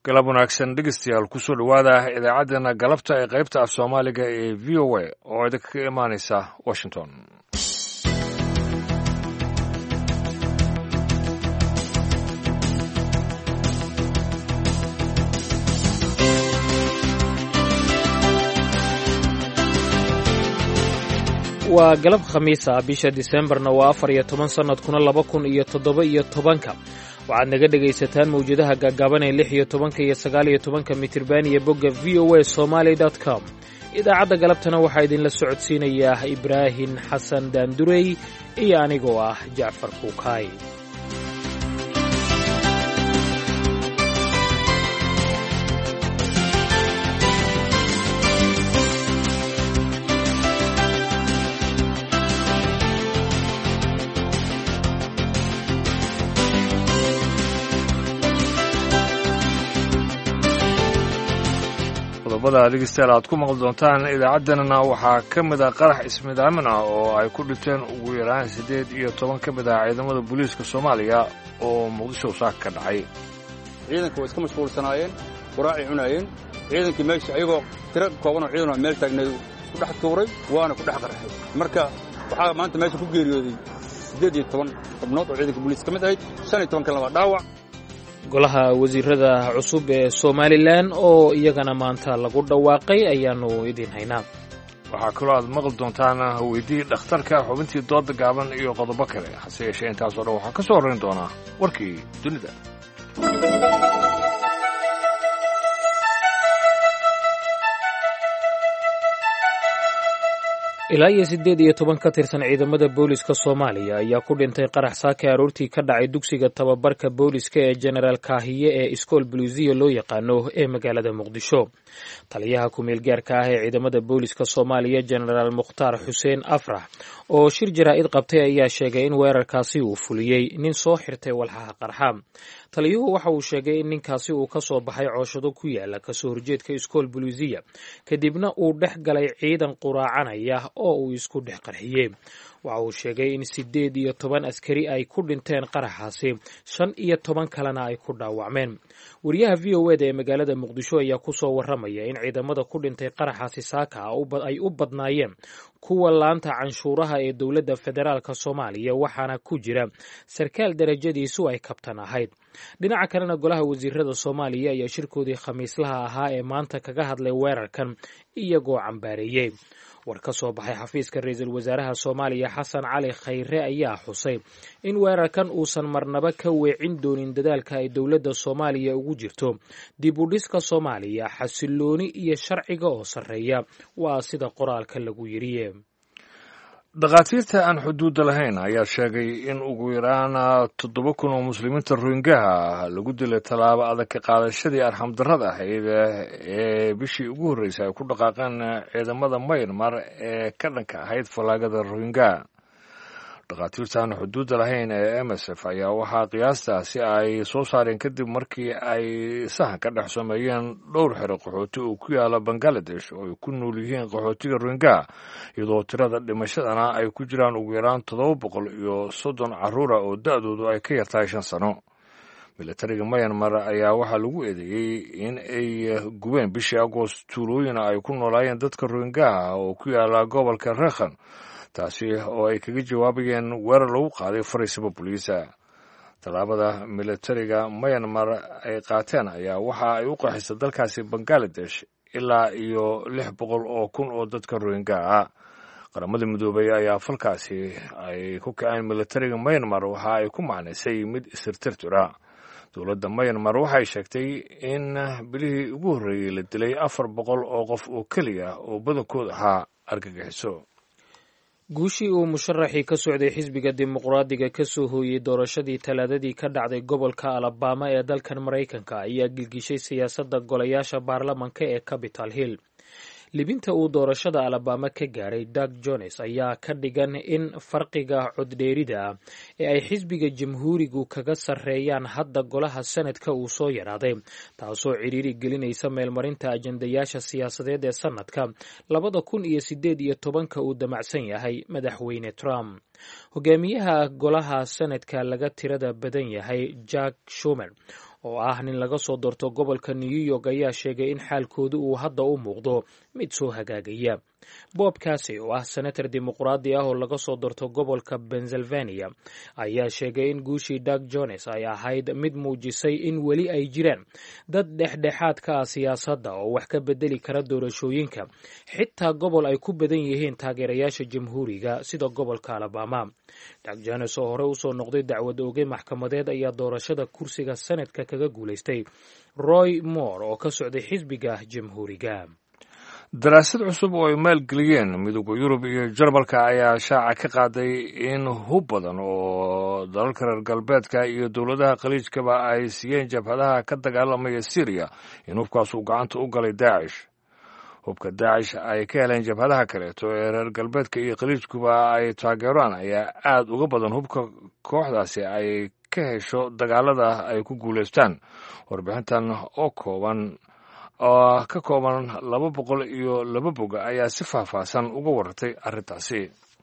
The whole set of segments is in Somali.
galab wanaagsan dhegeystayaal kusoo dhowaada idaacaddeenna galabta ee qaybta af soomaaliga ee v o a oo idinka ka imaanaysa washington. waa galab khamiis ah bisha diseembarna waa 14 sannadkuna 2017 waxaad naga dhegaysataan mawjadaha gaagaaban ee 16 iyo 19 mitirban iyo bogga voasomali.com. idaacadda galabtana waxaa idinla socodsiinayaa ibraahim xasan daandurey iyo anigoo ah jacfar kuukaay. qodobada dhegeystayaal aad ku maqli doontaan idaacaddeenana waxaa ka mid ah qarax ismidaamin ah oo ay ku dhinteen ugu yaraan 18 ka mid ah ciidamada booliiska Soomaaliya oo Muqdisho saaka ka dhacay. ciidanku way iska mashquulsanaayeen quraacay cunayeen ciidankii meesha ayagoo tiro kooban oo ciidan meel taagnay isku dhex tuuray waana ku dhex qarxay. marka waxaa maanta meesha ku geeriyooday 18 xubnood oo ciidanka booliiska ka mid ahayd 15 kalena waa dhaawac. golaha wasiirada cusub ee Somaliland oo iyagana maanta lagu dhawaaqay ayaanu idin haynaa. waxaa kaloo aad maqli doontaan weydii dhakhtarka xubintii dooda gaaban iyo qodobo kale hase yeeshee intaas oo dhan waxaa ka soo horrayn doonaa warkii dunida. ilaa iyo 18 ka tirsan ciidamada booliska Soomaaliya ayaa ku dhintay qarax saaka aroortii ka dhacay dugsiga tababarka booliska ee General Kaahiye ee Iskool Buluusiya loo yaqaano ee magaalada Muqdisho. taliyaha ku-meel gaarka ah ee ciidamada booliska Soomaaliya General Mukhtaar Xuseen Afrax oo shir jaraa'id qabtay ayaa sheegay in weerarkaasi uu fuliyey nin soo xirtay walxaha qarxa. taliyuhu waxa uu sheegay in ninkaasi uu ka soo baxay cooshado ku yaala kasoo horjeedka Iskool Buluusiya kadibna uu dhex galay ciidan quraacanaya oo uu isku dhex qarxiyey. waxa uu sheegay in 18 askari ay ku dhinteen qaraxaasi 15 kalena ay ku dhaawacmeen. wariyaha VOA ee magaalada Muqdisho ayaa ku soo waramaya in ciidamada ku dhintay qaraxaasi saaka ay u badnaayeen kuwa laanta canshuuraha ee dowladda federaalka Soomaaliya waxaana ku jira sarkaal darajadiisu ay kabtan ahayd. dhinaca kalena golaha wasiirada Soomaaliya ayaa shirkoodii khamiislaha ahaa ee maanta kaga hadlay weerarkan iyagoo cambaareeyay. war ka soo baxay xafiiska ra'iisul wasaaraha Soomaaliya Xasan Cali Khayre ayaa xusay in weerarkan uusan marnaba ka weecin doonin dadaalka ay dowladda Soomaaliya ugu jirto dib u dhiska Soomaaliya xasilooni iyo sharciga oo sareeya waa sida qoraalka lagu yiri. dhakhaatiirta aan xuduudda lahayn ayaa sheegay in ugu yaraan 7,000 oo muslimiinta Rohingya lagu dilay tallaabo adag ka qaadashadii arxamdarrada ahayd ee bishii ugu horreysay ay ku dhaqaaqeen ciidamada Myanmar ee ka dhanka ahayd falaagada Rohingya. dhakhaatiirtaan xuduudda lahayn ee MSF ayaa waxaa qiyaastaasi ay soo saareen kadib markii ay sahan ka dhex sameeyeen dhowr xero qaxooti oo ku yaala Bangladesh oo ay ku nool yihiin qaxootiga Rohingya iyadoo tirada dhimashadana ay ku jiraan ugu yaraan 730 carruura oo da'doodu ay ka yartahay 5 sano. militariga Myanmar ayaa waxaa lagu eedeeyey in ay gubeen bishii Agoost tuulooyin ay ku noolaayeen dadka Rohingya oo ku yaala gobolka Rakhine taasi oo ay kaga jawaabayeen weerar lagu qaaday fariisimo booliisa. tallaabada militariga Myanmar ay qaateen ayaa waxa ay u qaxisay dalkaasi Bangladesh ilaa iyo 600,000 oo dadka Rohingya ah. qaramada midoobay ayaa falkaasi ay ku kaceen militariga Myanmar waxa ay ku macnaysay mid isirtirtura. dowladda Myanmar waxay sheegtay in bilihii ugu horreeyay la dilay 400 oo qof oo keliya oo badankooda ahaa argagixiso. guushii uu musharaxii ka socday xisbiga dimuqraadiga ka soo hooyey doorashadii talaadadii ka dhacday gobolka Alabama ee dalkan Maraykanka ayaa gilgishay siyaasadda golayaasha baarlamanka ee Capitol Hill. libinta uu doorashada Alabama ka gaaray Doug Jones ayaa ka dhigan in farqiga coddheerida ah ee ay xisbiga jamhuurigu kaga sarreeyaan hadda golaha sanadka uu soo yaraaday taasoo ciriiri gelinaysa meelmarinta ajandayaasha siyaasadeed ee sanadka 2018 uu damacsan yahay madaxweyne Trump. hogaamiyaha golaha sanadka laga tirada badan yahay Jack Schumer oo ah nin laga soo doorto gobolka New York ayaa sheegay in xaalkoodu uu hadda u muuqdo mid soo hagaagaya. Bob Casey oo ah senator dimuqraadi ah oo laga soo doorto gobolka Pennsylvania ayaa sheegay in guushii Doug Jones ay ahayd mid muujisay in weli ay jiraan dad dhexdhexaad ka ah siyaasadda oo wax ka bedeli kara doorashooyinka, xitaa gobol ay ku badan yihiin taageerayaasha jamhuuriga sida gobolka Alabama. Doug Jones oo hore usoo noqday dacwad oogay maxkamadeed ayaa doorashada kursiga sanadka kaga guulaystay Roy Moore oo ka socday xisbiga jamhuuriga. daraasad cusub oo ay maalgeliyeen midowda Yurub iyo Jarmalka ayaa shaaca ka qaaday in hub badan oo dalalka reer galbeedka iyo dowladaha khaliijkaba ay siiyeen jabhadaha ka dagaalamaya Syria in hubkaas uu gacanta u galay Daesh. hubka Daesh ay ka heleen jabhadaha kaleeto ee reer galbeedka iyo khaliijkuba ay taageeraan ayaa aad uga badan hubka kooxdaasi ay ka hesho dagaalada ay ku guulaystaan. warbixintan oo ka kooban 202 bog ayaa si faahfaahsan uga warartay arrintaasi.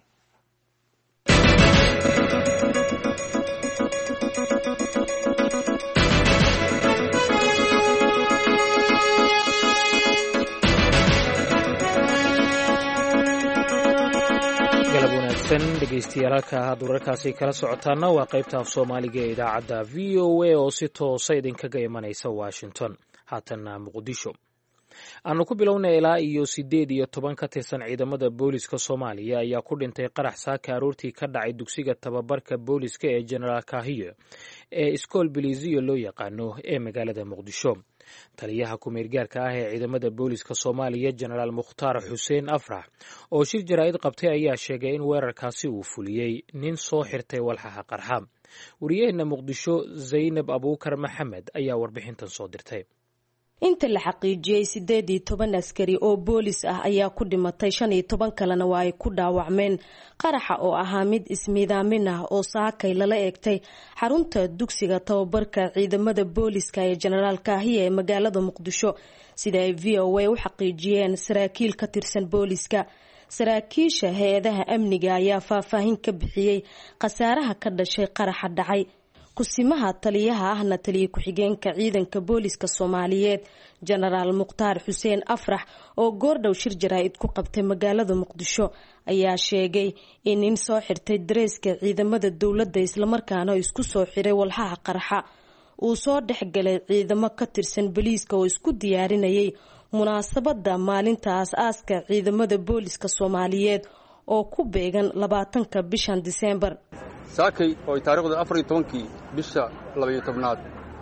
galab wanaagsan dhegaystayaal, halka aad wararkaasi kala socotaana waa qaybta af Soomaaliga ee idaacadda VOA oo si toosa idinkaga imanaysa Washington. haatanna Muqdisho aanu ku bilownay ilaa iyo 18 ka tirsan ciidamada booliska Soomaaliya ayaa ku dhintay qarax saaka aroortii ka dhacay dugsiga tababarka booliska ee General Kahiye ee Iskool Biliziyo loo yaqaano ee magaalada Muqdisho. taliyaha ku-meelgaarka ah ee ciidamada booliska Soomaaliya General Mukhtaar Xuseen Afrax oo shir jaraa'id qabtay ayaa sheegay in weerarkaasi uu fuliyey nin soo xirtay walxaha qarxa. wariyaheena Muqdisho Zaynab Abuukar Maxamed ayaa warbixintan soo dirtay. inta la xaqiijiyay 18 askari oo boolis ah ayaa ku dhimatay, 15 kalena waa ay ku dhaawacmeen qaraxa oo ahaa mid ismiidaamin ah oo saakay lala eegtay xarunta dugsiga tababarka ciidamada booliska ee General Kahiye ee magaalada Muqdisho, sida ay VOA u xaqiijiyeen saraakiil ka tirsan booliska. saraakiisha hay'adaha amniga ayaa faahfaahin ka bixiyay khasaaraha ka dhashay qaraxa dhacay. kusimaha taliyaha ahna taliye ku-xigeenka ciidanka booliska Soomaaliyeed General Mukhtaar Xuseen Afrax oo goordhow shir jaraa'id ku qabtay magaalada Muqdisho ayaa sheegay in nin soo xirtay dareeska ciidamada dowladda islamarkaana isku soo xiray walxaha qarxa uu soo dhexgalay ciidamo ka tirsan booliiska oo isku diyaarinayay munaasabada maalinta aas-aaska ciidamada booliska Soomaaliyeed oo ku beegan 20ka bishan Diseembar. saakay oo taariikhda 14 bisha 12aad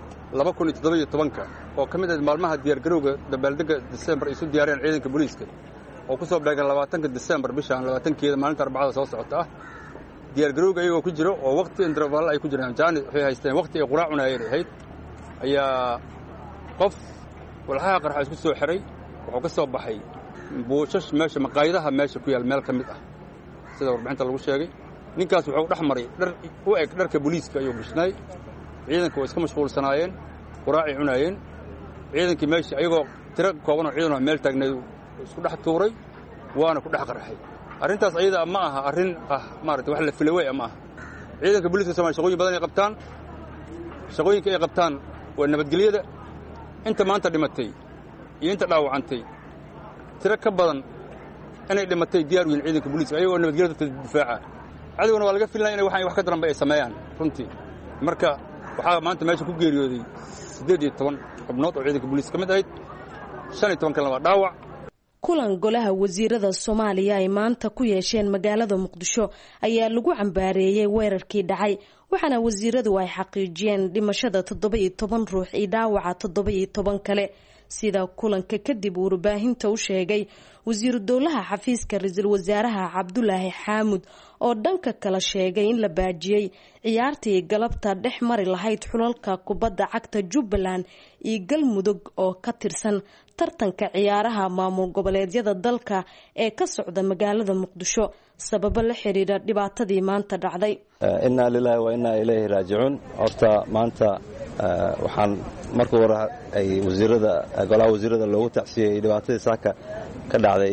2017 oo kamid ah maalmaha diyaar garowga dabaaldega Diseembar ay soo diyaariyeen ciidanka booliiska oo ku soo beegan 20ka Diseembar bishan 20keeda maalinta Arbacada soo socota ah. diyaar garowga ayagoo ku jiro oo waqti interval ay ku jiraan jaani waxay haysteen waqti ay quraac cunayeen ahayd ayaa qof walxaha qarxa isku soo xiray wuxuu ka soo baxay buushash meesha maqaayadaha meesha ku yaal meel kamid ah sida warbixinta lagu sheegay. ninkaas wuxuu dhex maray dhar u eg dharka booliiska ayuu gashnay. ciidanku way iska mashquulsanaayeen, quraacay cunayeen. ciidankii meesha ayagoo tiro kooban oo ciidan meel taagnay isku dhex tuuray waana ku dhex qarxay. arrintaas ayada ma aha arrin maaragtay wax la filaway ama aha. ciidanka booliiska Soomaaliya shaqooyin badan ay qabtaan. shaqooyinka ay qabtaan waa nabadgelyada. inta maanta dhimatay iyo inta dhaawacantay tiro ka badan inay dhimatay diyaar u yihiin ciidanka booliiska ayagoo nabadgelyada difaaca. cadawna waa laga filanaya inay wax ka daran bay sameeyaan runtii. marka waxaa maanta meesha ku geeriyooday 18 xubnood oo ciidanka booliiska kamid ahayd, 15 kalena waa dhaawac. kulan golaha wasiirada Soomaaliya ay maanta ku yeesheen magaalada Muqdisho ayaa lagu cambaareeyay weerarkii dhacay, waxaana wasiiradu ay xaqiijiyeen dhimashada 17 ruux iyo dhaawaca 17 kale. sida kulanka kadib warbaahinta u sheegay wasiiru dowlaha xafiiska ra'iisul wasaaraha Cabdulaahi Xaamud oo dhanka kala sheegay in la baajiyay ciyaartii galabta dhex mari lahayd xulalka kubadda cagta Jubbaland iyo Galmudug oo ka tirsan tartanka ciyaaraha maamul goboleedyada dalka ee ka socda magaalada Muqdisho sababo la xiriira dhibaatadii maanta dhacday. inna lillahi wa inna ilayhi raaji'un. horta maanta waxaan marka hore ay golaha wasiirada loogu tacsiyay dhibaatadii saaka ka dhacday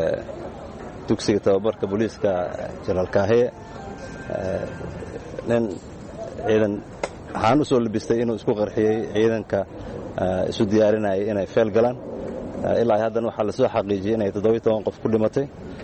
dugsiga tababarka booliiska General Kahiye. nin ciidan waxaan u soo labistay inuu isku qarxiyey ciidanka isu diyaarinayay inay feel galaan ilaa haddana waxaa la soo xaqiijiyey inay 17 qof ku dhimatay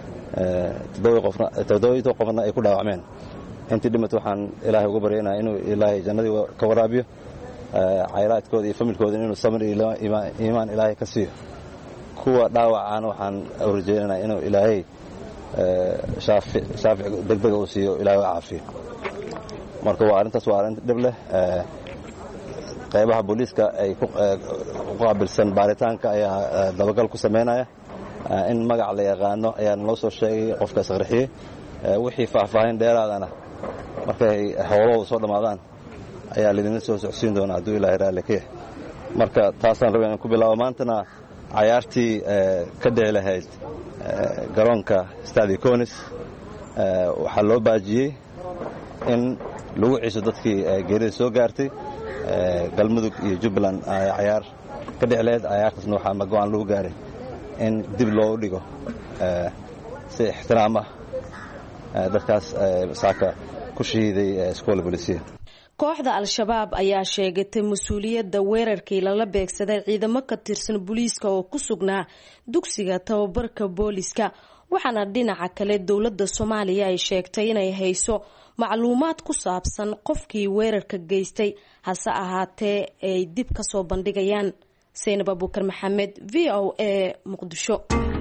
7 qofna ay ku dhaawacmeen intii dhimatay waxaan ilaahay ugu baryaynaa inuu ilaahay jannadii ka waraabiyo caylaadkooda iyo familkooda inuu samir iyo iimaan ilaahay ka siiyo kuwa dhaawacana waxaan rajaynaynaa inuu ilaahay shaafic degdeg uu siiyo ilaahay caafiyo marka waa arrintaas waa arrin dhib leh qaybaha booliiska ay ku qaabilsan baaritaanka ayaa dabagal ku sameynaya in magac la yaqaano ayaa noo soo sheegay qofka isqarxiyey wixii faahfaahin dheeraadana markay howlahooda soo dhammaadaan ayaa lidin soo socodsiin doona hadduu ilaahay raalli ka yahay marka taasaan rabay inaan ku bilaabo maantana cayaartii ka dhici lahayd garoonka Stade Konis waxaa loo baajiyey in lagu ciiso dadkii geerida soo gaartay galmudug iyo Jubbaland cayaar ka dhici lahayd cayaartaasna waxaa go'aan lagu gaaray in dib loo dhigo si ixtiraam ah dadkaas saaka ku shahiiday iskool booliisiya kooxda al-shabaab ayaa sheegatay mas-uuliyadda weerarkii lala beegsaday ciidamo ka tirsan booliiska oo ku sugnaa dugsiga tababarka booliiska waxaana dhinaca kale dowladda Soomaaliya ay sheegtay inay hayso macluumaad ku saabsan qofkii weerarka geystay hase ahaatee ay dib ka soo bandhigayaan Saynab Abuukar Maxamed VOA Muqdisho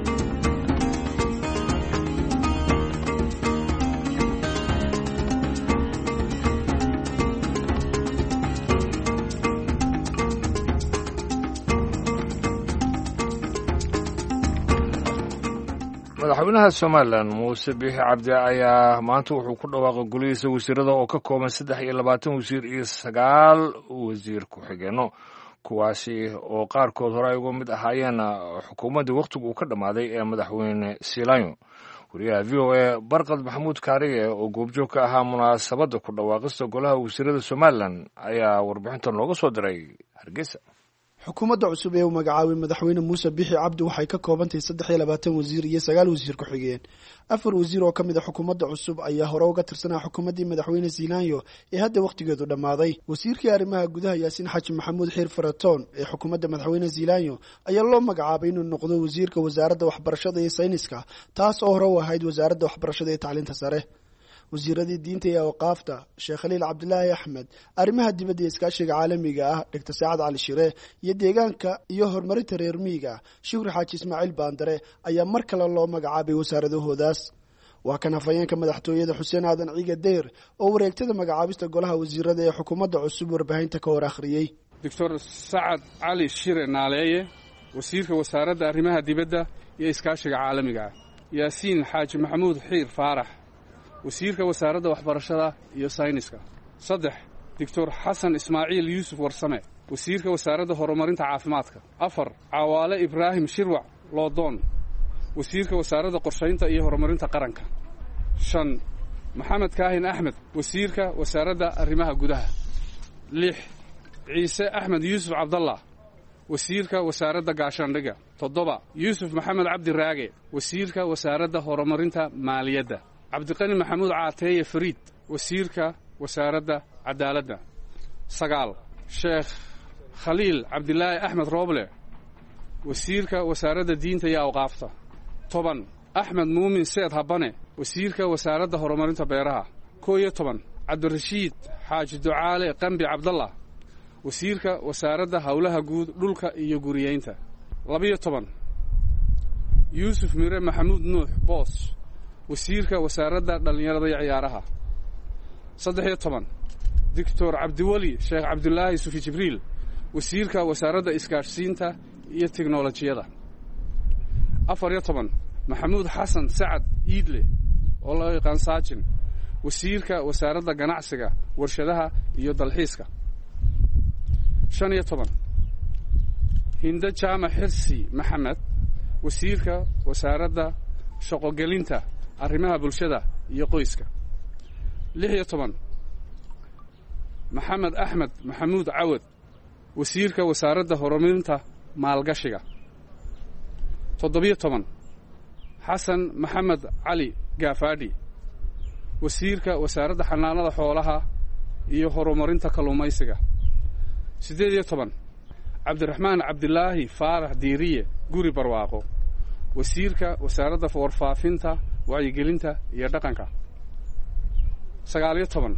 madaxweynaha Soomaaliland Muuse Biixi Cabdi ayaa maanta wuxuu ku dhawaaqay golihiisa wasiirada oo ka kooban 23 wasiir iyo 9 wasiir ku-xigeenno kuwaasi oo qaarkood hore ay uga mid ahaayeen xukuumadda waqtigu uu ka dhamaaday ee madaxweyne Siilaanyo wariyaha VOA Barqad Maxamuud Kaariye oo goobjoog ka ahaa munaasabadda ku dhawaaqista golaha wasiirada Soomaaliland ayaa warbixintan looga soo diray Hargeysa xukuumadda cusub ee uu magacaabay madaxweyne Muuse Biixi Cabdi waxay ka koobantahay 23 wasiir iyo 9 wasiir ku xigeen 4 wasiir oo kamid ah xukuumadda cusub ayaa hore uga tirsanaa xukuumaddii madaxweyne Siilaanyo ee hadda waqtigeedu dhamaaday wasiirkii arrimaha gudaha Yaasiin Xaaji Maxamuud Xiir Faratoon ee xukuumadda madaxweyne Siilaanyo ayaa loo magacaabay inuu noqdo wasiirka wasaaradda waxbarashada iyo sayniska taas oo hore u ahayd wasaaradda waxbarashada iyo tacliinta sare wasiiradii diinta iyo awqaafta Sheekh Khaliil Cabdulaahi Axmed arrimaha dibadda iyo iskaashiga caalamiga ah Dr. Saacad Cali Shire iyo deegaanka iyo horumarinta reer miyiga Shukri Xaaji Ismaaciil Baandare ayaa mar kale loo magacaabay wasaaradahoodaas waa kan afayeenka madaxtooyada Xuseen Aadan Ciiga Deer oo wareegtada magacaabista golaha wasiirada ee xukuumadda cusub warbaahinta ka hor akhriyay Dr. Saacad Cali Shire Naaleeye wasiirka wasaaradda arrimaha dibadda iyo iskaashiga caalamiga Yaasiin Xaaji Maxamuud Xiir Faarax wasiirka wasaaradda waxbarashada iyo sayniska 3 Dr. Xasan Ismaaciil Yuusuf Warsame wasiirka wasaaradda horumarinta caafimaadka 4 Cawaale Ibraahim Shirwac Loodoon wasiirka wasaaradda qorshaynta iyo horumarinta qaranka 5 Maxamed Kaahin Axmed wasiirka wasaaradda arrimaha gudaha 6 Ciise Axmed Yuusuf Cabdallah wasiirka wasaaradda gaashaandhiga 7 Yuusuf Maxamed Cabdi Raage wasiirka wasaaradda horumarinta maaliyadda cabdiqani maxamuud caateeye fariid wasiirka wasaaradda cadaaladda 9 sheekh khaliil cabdilaahi axmed rooble wasiirka wasaaradda diinta iyo awqaafta 10 axmed muumin seed habane wasiirka wasaaradda horumarinta beeraha 11 cabdirashiid xaaji ducaale qambi cabdallah wasiirka wasaaradda howlaha guud dhulka iyo guriyeynta 12 yuusuf mire maxamuud nuux boos wasiirka wasaaradda dhalinyarada iyo ciyaaraha 13 Dr. Cabdiwali Sheekh Cabdulaahi Sufi Jibriil wasiirka wasaaradda isgaarsiinta iyo tiknoolajiyada 14 Maxamuud Xasan Sacad Iidle oo loo yaqaan Saajin wasiirka wasaaradda ganacsiga warshadaha iyo dalxiiska 15 Hinda Jaama Xirsi Maxamed wasiirka wasaaradda shaqo-gelinta arrimaha bulshada iyo qoyska 16 Maxamed Axmed Maxamuud Cawad wasiirka wasaaradda horumarinta maalgashiga 17 Xasan Maxamed Cali Gaafadhi wasiirka wasaaradda xanaanada xoolaha iyo horumarinta kalluumaysiga. 18 cabdiraxmaan cabdilaahi faarax diiriye guri barwaaqo, wasiirka wasaaradda warfaafinta, wacyigelinta iyo dhaqanka. 19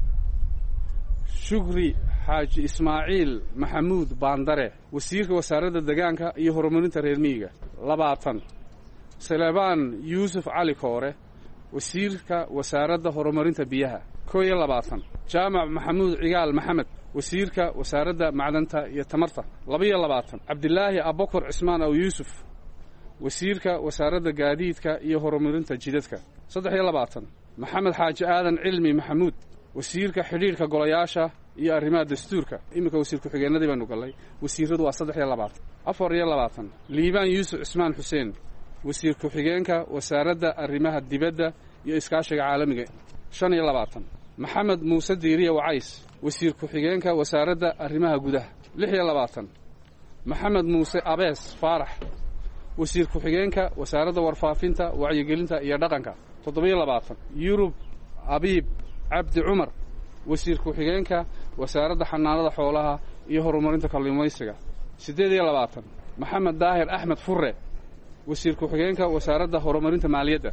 shukri xaaji ismaaciil maxamuud baandare, wasiirka wasaaradda deegaanka iyo horumarinta reer miyiga. 20 Salebaan Yuusuf Cali Koore, wasiirka wasaaradda horumarinta biyaha. 21 Jaamac Maxamuud Cigaal Maxamed, wasiirka wasaaradda macdanta iyo tamarta. 22 Cabdilaahi Abubakar Cismaan Aw Yuusuf, wasiirka wasaaradda gaadiidka iyo horumarinta jidadka. 23 Maxamed Xaaji Aadan Cilmi Maxamuud, wasiirka xidhiidhka golayaasha iyo arrimaha dastuurka. Iminka wasiir ku-xigeenadii baanu gallay, wasiiradu waa 23. 24 Liibaan Yuusuf Cismaan Xuseen, wasiir ku-xigeenka wasaaradda arrimaha dibadda iyo iskaashiga caalamiga. 25 Maxamed Muuse Diiriye Wacays, wasiir ku-xigeenka wasaaradda arrimaha gudaha. 26 Maxamed Muuse Abees Faarax, wasiir ku-xigeenka wasaaradda warfaafinta, wacyigelinta iyo dhaqanka. 27 Yurub Abiib Cabdi Cumar, wasiir ku-xigeenka wasaaradda xanaanada xoolaha iyo horumarinta kalluumaysiga. 28 Maxamed Daahir Axmed Furre, wasiir ku-xigeenka wasaaradda horumarinta maaliyadda.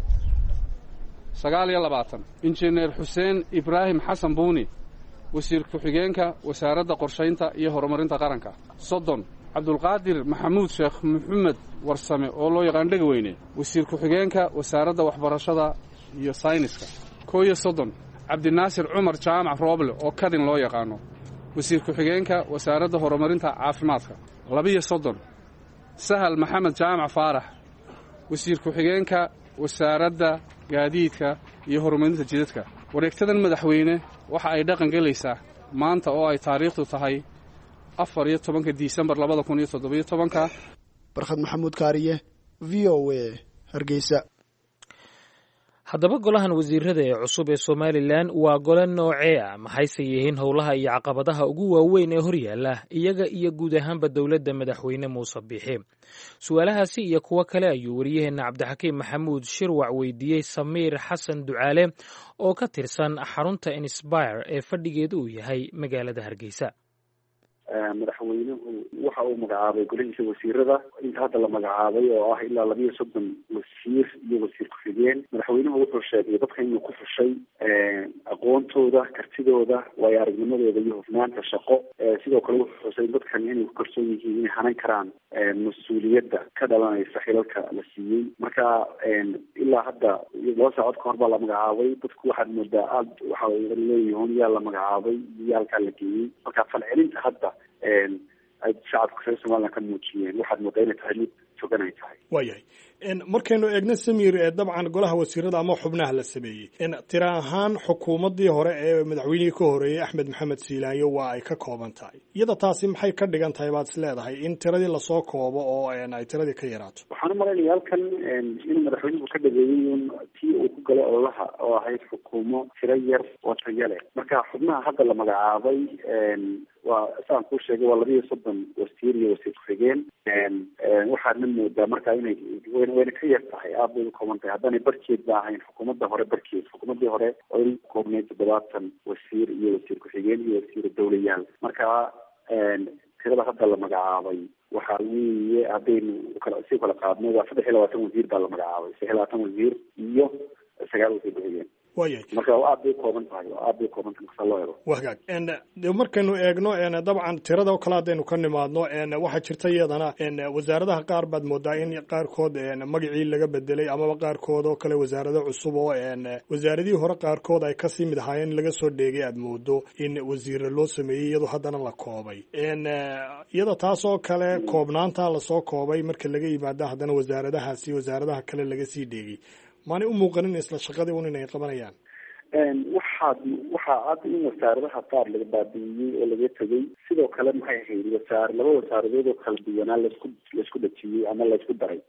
29 Injineer Xuseen Ibraahim Xasan Buuni, wasiir ku-xigeenka wasaaradda qorshaynta iyo horumarinta qaranka. 30 Cabdulqaadir Maxamuud Sheekh Maxamed Warsame oo loo yaqaan Dhegaweyne, wasiir ku-xigeenka wasaaradda waxbarashada iyo sayniska. 31 Cabdinaasir Cumar Jaamac Rooble oo Kadin loo yaqaano, wasiir ku-xigeenka wasaaradda horumarinta caafimaadka. 32 Sahal Maxamed Jaamac Faarax, wasiir ku-xigeenka wasaaradda gaadiidka iyo horumarinta jidadka. Wareegtadan madaxweyne waxa ay dhaqan galaysaa maanta oo ay taariikhdu tahay 14 Disembar 2017. Barkhad Maxamuud Kaariye, VOA, Hargeysa. haddaba golahan wasiirada ee cusub ee Somaliland waa gole noocee ah, maxayse yihiin howlaha iyo caqabadaha ugu waaweyn ee horyaala iyaga iyo guud ahaanba dowladda madaxweyne Muuse Biixi? Su'aalahaasi iyo kuwo kale ayuu wariyaheena Cabdixakiim Maxamuud Shirwac weydiiyey Samiir Xasan Ducaale oo ka tirsan xarunta Inspire ee fadhigeedu uu yahay magaalada Hargeysa. madaxweynuhu waxa uu magacaabay golihiisa wasiirada inta hadda la magacaabay oo ah ilaa 32 wasiir iyo wasiir ku-xigeen. madaxweynuhu wuxuu sheegay dadka inuu ku fushay aqoontooda, kartidooda, waayo aragnimadooda iyo hufnaanta shaqo. sidoo kale wuxuu xusay dadkan inay ku kalsoon yihiin inay hanan karaan mas-uuliyadda ka dhalanaysa xilalka la siiyey. marka ilaa hadda 2 saacadood ka hor baa la magacaabay. dadku waxaad moodaa aad waxa leeyihiin yaa la magacaabay iyo halkaa la geeyey. marka falcelinta hadda ay shacabka reer Somaliland ka muujiyeen waxaad moodaa inay tahay mid togan ay tahay. waayahay markaynu eegno Samiir dabcan golaha wasiirada ama xubnaha la sameeyey tira ahaan xukuumaddii hore ee madaxweynihii ka horeeyay Axmed Maxamed Siilaanyo waa ay ka kooban tahay. iyada taasi maxay ka dhigan tahay baad is leedahay in tiradii lasoo koobo oo ay tiradii ka yaraato? waxaan u malaynayaa halkan inuu madaxweynuhu ka dhageeyey in tii uu ku galay ololaha oo ahayd xukuumo tiro yar oo tayo leh. marka xubnaha hadda la magacaabay waa saan kuu sheegay waa 32 wasiir iyo wasiir ku-xigeen. waxaadna moodaa markaa inay wayna ka yar tahay, aad bay u kooban tahay. haddaanay barkeed ba ahayn xukuumadda hore barkeed. xukuumaddii hore oo in koobneyd 70 wasiir iyo wasiir ku-xigeen iyo wasiir dowlayaal. marka tirada hadda la magacaabay waxa weeye haddaynu si kala qaadno waa 23 wasiir baa la magacaabay. 23 wasiir iyo 9 wasiir ku-xigeen. marka aad bay kooban tahay marka loo eego. wagaag markaynu eegno dabcan tirada oo kale haddaynu ka nimaadno waxaa jirta iyadana wasaaradaha qaar baad moodaa in qaarkood magacii laga bedelay amaba qaarkood oo kale wasaarado cusub oo wasaaradihii hore qaarkood ay kasii mid ahaayeen laga soo dheegay aad moodo in wasiire loo sameeyey iyadoo haddana la koobay. iyada taas oo kale koobnaanta lasoo koobay marka laga yimaado haddana wasaaradahaasi wasaaradaha kale laga sii dheegay maanay u muuqanin isla shaqadii un inay qabanayaan? waxaa cad in wasaaradaha qaar laga baabi'iyey oo laga tegay. sidoo kale maxay ahayd laba wasaaradood oo kala duwanaa laisku dhajiyey ama laisku daray.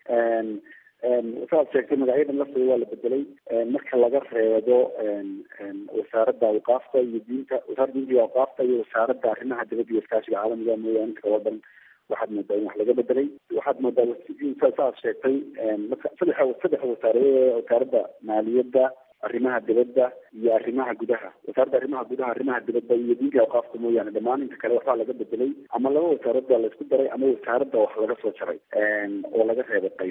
saad sheegtay magacyadan lafteeda waa la bedelay. marka laga reebo wasaaradda awqaafta iyo diinta, wasaaradda diinta iyo awqaafta iyo wasaaradda arrimaha dibadda iyo iskaashiga caalamiga mooyaane inta kala dhan waxaad moodaa in wax laga bedelay. waxaad moodaa saad sheegtay saddex wasaaradood, wasaaradda maaliyadda arrimaha dibadda iyo arrimaha gudaha. wasaaradda arrimaha gudaha, arrimaha dibadda iyo diinka awqaafka mooyaane dhammaan inta kale waxbaa laga bedelay, ama laba wasaarad baa laisku daray, ama wasaaradda wax laga soo jaray oo laga reebay qayb.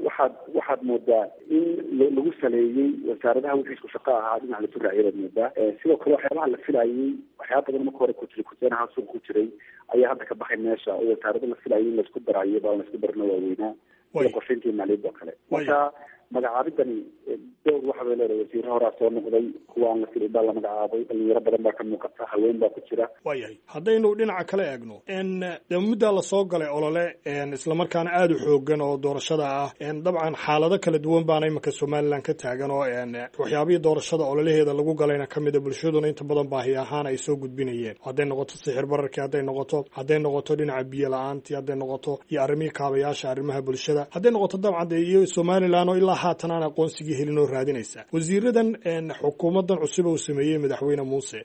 waxaad moodaa in lagu saleeyey wasaaradaha wixii isku shaqo ahaa dhinac lasu raaciyay baad moodaa. sidoo kale waxyaabaha la filayay, waxyaaba badan marka hore kuteenaha suuq ku jiray ayaa hadda ka baxay meesha, oo wasaarada la filayay in laisku darayo baa laisku darina waaweynaa iyo qorsheyntii maaliyadda oo kale. marka magacaabidani dowr waxa bay leedahay, wasiiro horaa soo noqday, kuwa aan la filin baa la magacaabay, dhalinyaro badan baa ka muuqata, haween baa ku jira. waayahay haddaynu dhinaca kale eegno dee muddaa lasoo galay olole islamarkaana aada u xoogan oo doorashada ah. dabcan xaalado kala duwan baana iminka somalilan ka taagan oo waxyaabihii doorashada ololaheeda lagu galayna kamid a bulshaduna inta badan baahi ahaan ay soo gudbinayeen, hadday noqoto sixir bararkii, hadday noqoto dhinaca biyo la-aantii, hadday noqoto iyo arrimihii kaabayaasha arrimaha bulshada, hadday noqoto dabcan dee iyo somalilan oo ilaa haatan aan aqoonsigii helin oo raadinaysa. wasiiradan xukuumadan cusub uu sameeyey madaxweyne muuse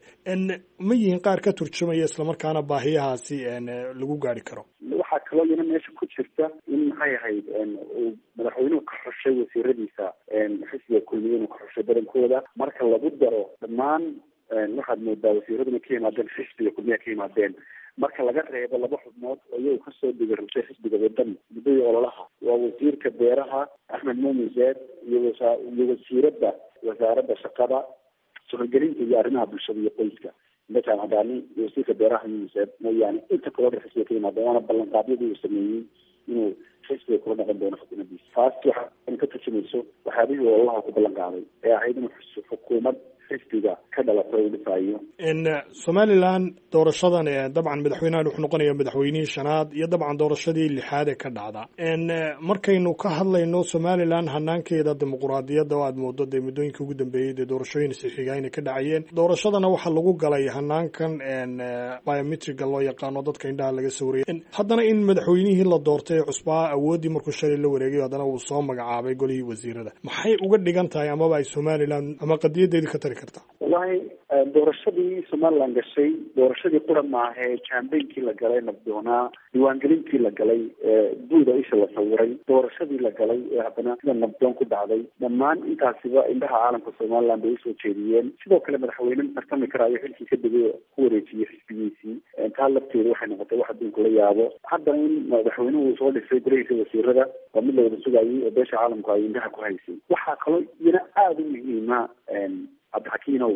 ma yihiin qaar ka turjumaya islamarkaana baahiyahaasi lagu gaari karo? waxaa kaloo iyana meesha ku jirta in maxay ahayd uu madaxweynuhu ka xushay wasiiradiisa xisbiga kulmiye inuu ka xushay badankooda. marka lagu daro dhammaan waxaad moodaa wasiiraduna ka yimaadeen xisbiga kulmiya ka yimaadeen, marka laga reebo laba xubnood oo iyagu kasoo digarusay xisbiga wadan muddadii ololaha, waa wasiirka beeraha axmed muumin zeed iyo wasiirada wasaaradda shaqada, suxulgelinta iyo arrimaha bulshada iyo qoyska mejan cadaani iyo wasiirka beeraha muumin zeed mooyaane inta kaloo xisbiga ka yimaadeen, waana ballanqaadyadii uu sameeyey inuu xisbiga kula dhaqan doono xukuumaddiisa. taas waxay ka turjumayso waxyaabihii ololaha ku ballan qaaday ee ahayd inuu xukuumad xisbiga ka dhalata u dhisayo. somalilan doorashadan dabcan madaxweynahan wuxuu noqonaya madaxweynihii shanaad iyo dabcan doorashadii lixaad ee ka dhacda. markaynu ka hadlayno somalilan hanaankeeda dimuquraadiyadda oo aad moodo dee muddooyinkii ugu dambeeyey dee doorashooyin sixiga inay ka dhacayeen, doorashadana waxaa lagu galay hanaankan biometriga loo yaqaano dadka indhaha laga sawirayay. haddana in madaxweynihii la doortay ee cusbaa awooddii markuu shalay la wareegay haddana uu soo magacaabay golihii wasiirada, maxay uga dhigan tahay amaba ay somalilan ama qadiyadeedii ka tari kartaa? wallahi doorashadii somalilan gashay doorashadii qura maahe jambeynkii la galay nabdoonaa, diiwaangelintii la galay buuda isha la sawiray, doorashadii la galay ee haddana sida nabdoon ku dhacday, dhammaan intaasiba indhaha caalamka somalilan bay usoo jeediyeen. sidoo kale madaxweyne tartami karaayo xilkii ka degay ku wareejiyey xisbigiisii, taa lafteeda waxay noqotay wax adduunka la yaabo. haddana in madaxweynuhu uu soo dhisay golahiisa wasiirada waa mid la wada sugayay oo beesha caalamku ay indhaha ku haysay. waxaa kaloo iyana aada u muhiima cabdixakiinow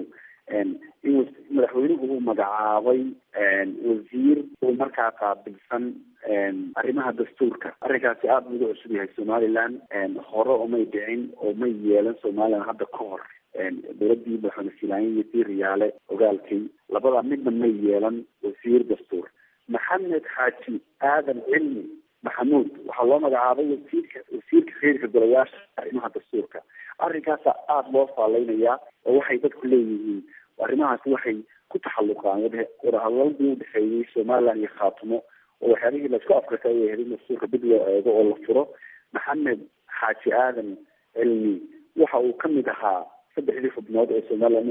in madaxweynuhu uu magacaabay wasiir uu markaa qaabilsan arrimaha dastuurka. arrinkaasi aada uga cusub yahay somalilan, hore omay dhicin oo may yeelan somalilan hadda ka hor. dowladii madaxweyne silaanya iyo tii riyaale ogaalkii labadaa midna may yeelan wasiir dastuur. maxamed xaaji aadan cilmi maxamuud waxaa loo magacaabay wasiirka xiriirka golayaasha arrimaha dastuurka. arrinkaasa aada loo faaleynayaa oo waxay dadku leeyihiin arrimahaasi waxay ku taxalluqaan wadahadaladii udhexeeyey somalilan iyo khaatumo, oo waxyaabihii laisku afrika ay ahayd in dastuurka dib loo eego oo la furo. maxamed xaaji aadan cilmi waxa uu kamid ahaa 3 xubnood ee somalilan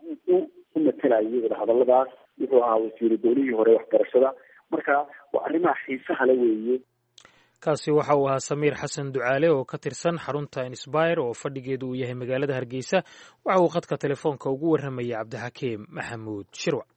u matelayay wadahadaladaas. wuxuu ahaa wasiiru dowlihii hore waxbarashada. marka waa arrimaha xiisaha la weeye. kaasi waxa uu ahaa samiir xasan ducaale oo ka tirsan xarunta inspire oo fadhigeedu uu yahay magaalada hargeysa. waxa uu khadka telefoonka ugu warramayay cabdixakiim maxamuud shirwac.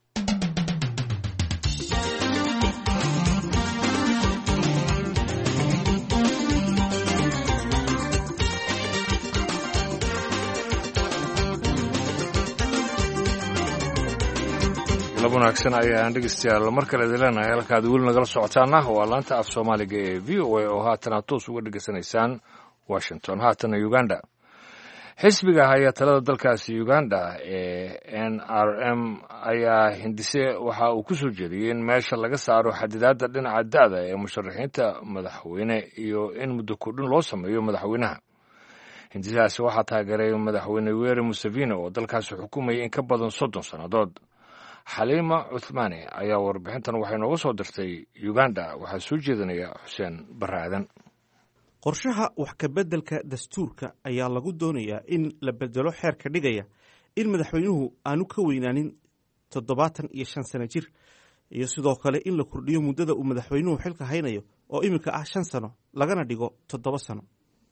lab wanaagsan ayaan dhegeystayaal mar kale idin leenahay. halkaad weli nagala socotaana waa laanta af soomaaliga ee v o a oo haatan aad toos uga dhegeysanaysaan washington. haatana uganda, xisbiga haya talada dalkaasi uganda ee n r m ayaa hindise waxa uu ku soo jeediyey in meesha laga saaro xadidaadda dhinaca da'da ee musharaxiinta madaxweyne iyo in muddo kordhin loo sameeyo madaxweynaha. hindisahaasi waxaa taageeray madaxweyne yoweri museveni oo dalkaasi xukumayay in ka badan 30 sannadood. xaliima cuthmaani ayaa warbixintan waxay nooga soo dirtay uganda. waxaa soo jeedinaya xuseen baraadan. qorshaha wax ka beddelka dastuurka ayaa lagu doonayaa in la bedelo xeerka dhigaya in madaxweynuhu aanu ka weynaanin 75 sano jir, iyo sidoo kale in la kordhiyo muddada uu madaxweynuhu xilka haynayo oo iminka ah 5 sano lagana dhigo 7 sano.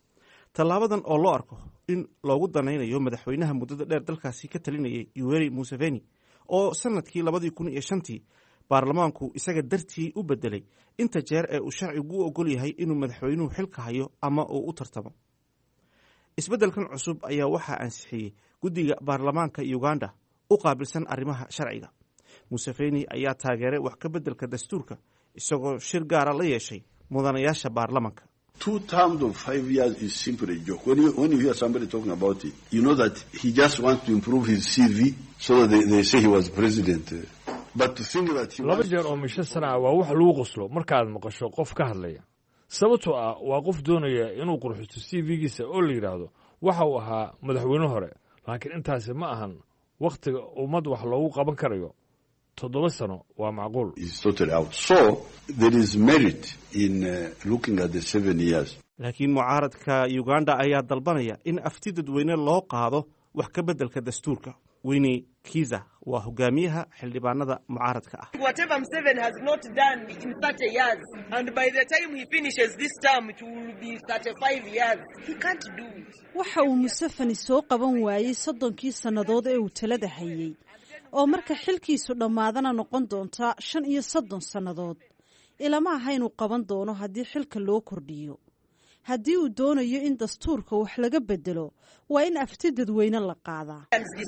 tallaabadan oo loo arko in loogu danaynayo madaxweynaha muddada dheer dalkaasi ka talinayay Yoweri Museveni oo sanadkii 2005 baarlamaanku isaga dartii u bedelay inta jeer ee uu sharcigu u ogol yahay inuu madaxweynuhu xilka hayo ama uu u tartamo. isbeddelkan cusub ayaa waxaa ansixiyey guddiga baarlamaanka Uganda u qaabilsan arrimaha sharciga. Museveni ayaa taageeray wax ka beddelka dastuurka isagoo shir gaara la yeeshay mudanayaasha baarlamaanka. 2 terms of 5 years is simply a joke. When you hear somebody talking about it, you know that he just wants to improve his CV so that they say he was president. But to think that he laba jeer oo misho sana waa wax lagu qoslo markaad maqasho qof ka hadlaya. Sababtoo ah waa qof doonaya inuu qurxisto CV-giisa oo la yiraahdo waxa uu ahaa madaxweyne hore, laakiin intaasi ma ahan waqtiga ummad wax loogu qaban karayo. 7 sano waa macquul. It's totally out. So there is merit in looking at the 7 years. laakiin mucaaradka Uganda ayaa dalbanaya in afti dadweyne loo qaado wax ka beddelka dastuurka. Winnie Kiza waa hogaamiyaha xildhibaanada mucaaradka ah. Whatever Museveni has not done in 30 years and by the time he finishes this term it will be 35 years. He can't do it. waxa uu Museveni soo qaban waayay 30 sannadood ee uu talada hayay oo marka xilkiisu dhamaadana noqon doonta 35 sannadood. ilama aha inuu qaban doono haddii xilka loo kordhiyo. haddii uu doonayo in dastuurka wax laga bedelo waa in afti dadweyne la qaadaa.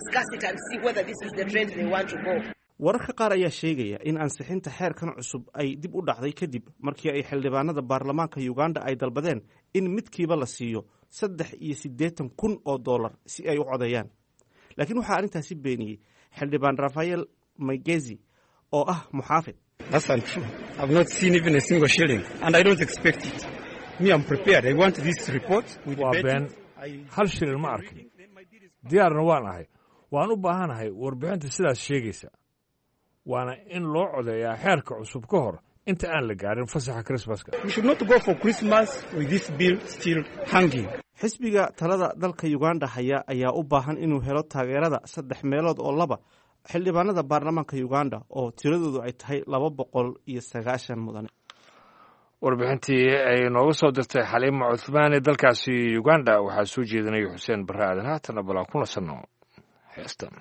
wararka qaar ayaa sheegaya in ansixinta xeerkan cusub ay dib u dhacday kadib markii ay xildhibaanada baarlamaanka Uganda ay dalbadeen in midkiiba la siiyo $83,000 si ay u codeeyaan. laakiin waxaa arrintaasi beeniyey xildhibaan Rafael Maigezi oo ah muxaafid. That's untrue. I've not seen even a single shilling and I don't expect it. Me, I'm prepared. I want this report. Waa been hal shilin ma arkin. Diyaarna waan ahay. Waan u baahanahay warbixinta sidaas sheegaysa. Waana in loo codeeyaa xeerka cusub ka hor inta aan la gaarin fasaxa Christmaska. We should not go for Christmas with this bill still hanging. xisbiga talada dalka Uganda haya ayaa u baahan inuu helo taageerada 3/2 xildhibaanada baarlamaanka Uganda oo tiradoodu ay tahay 290 mudane. warbixintii ay nooga soo dirtay Xaliima Cuthmaani dalkaasi Uganda waxaa soo jeedinay Xuseen Barre Aadan. haatana balaa kuna sano heestan.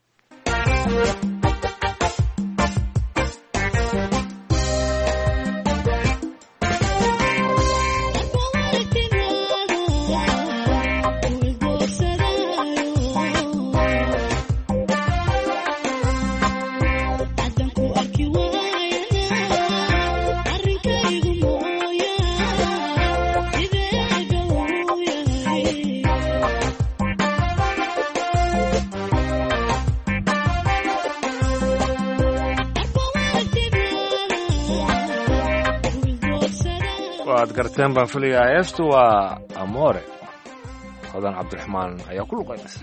waad garteen baan filayaa heestu waa Amore. Hodan Cabdiraxmaan ayaa ku luqaynaysa.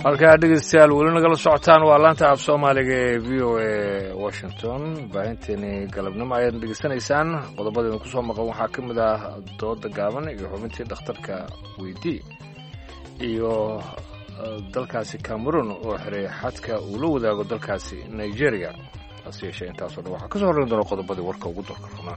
halkaa dhegeystayaal weli nagala socotaan waa laanta af soomaaliga ee v o a washington baahinteeni galabnimo ayaad dhegeysanaysaan qodobadeena kusoo maqan waxaa ka mid ah dooda gaaban iyo xubintii dhakhtarka weydii iyo dalkaasi cameroon oo xiray xadka uu la wadaago dalkaasi nigeria hase yeeshee intaasoo dhan waxaa ka soo horreyn doona qodobadii warka ugu dalka runaa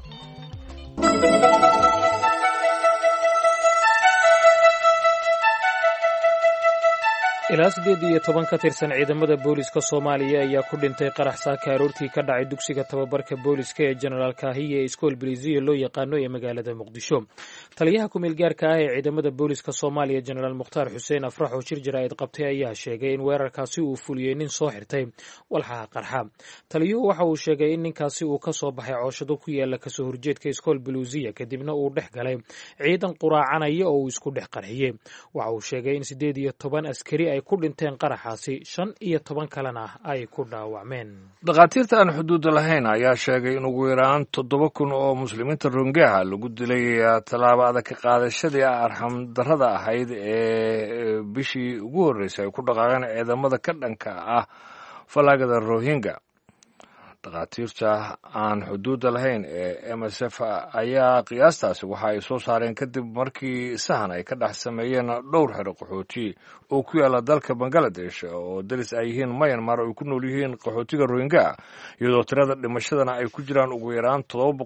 ilaa 18 ka tirsan ciidamada booliska Soomaaliya ayaa ku dhintay qarax saaka aroortii ka dhacay dugsiga tababarka booliska ee General Kahiye ee Iskool Bariisiyo loo yaqaano ee magaalada Muqdisho. Taliyaha ku meel gaarka ah ee ciidamada booliska Soomaaliya General Mukhtaar Xuseen Afrax oo shir jaraa'id qabtay ayaa sheegay in weerarkaasi uu fuliyay nin soo xirtay walxaha qarxa. Taliyuhu waxa uu sheegay in ninkaasi uu ka soo baxay cooshado ku yaala ka soo horjeedka Iskool Bariisiyo kadibna uu dhex galay ciidan quraacanaya oo uu isku dhex qarxiyay. Waxa uu sheegay in 18 askari ay ku dhinteen qaraxaasi 15 kalena ay ku dhaawacmeen. dhaqaatiirta aan xuduud lahayn ayaa sheegay in ugu yaraan 7,000 oo muslimiinta Rohingya lagu dilay talaabo adag ka qaadashadii arxam darrada ahayd ee bishii ugu horeysay ay ku dhaqaaqeen ciidamada ka dhanka ah falaagada Rohingya. dhaqaatiirta aan xuduud lahayn ee MSF ayaa qiyaastaasi waxa ay soo saareen kadib markii sahan ay ka dhex sameeyeen dhowr xero qaxooti oo ku yaala dalka Bangladesh oo daris ay yihiin Myanmar oo ku nool yihiin qaxootiga Rohingya iyadoo tirada dhimashadana ay ku jiraan ugu yaraan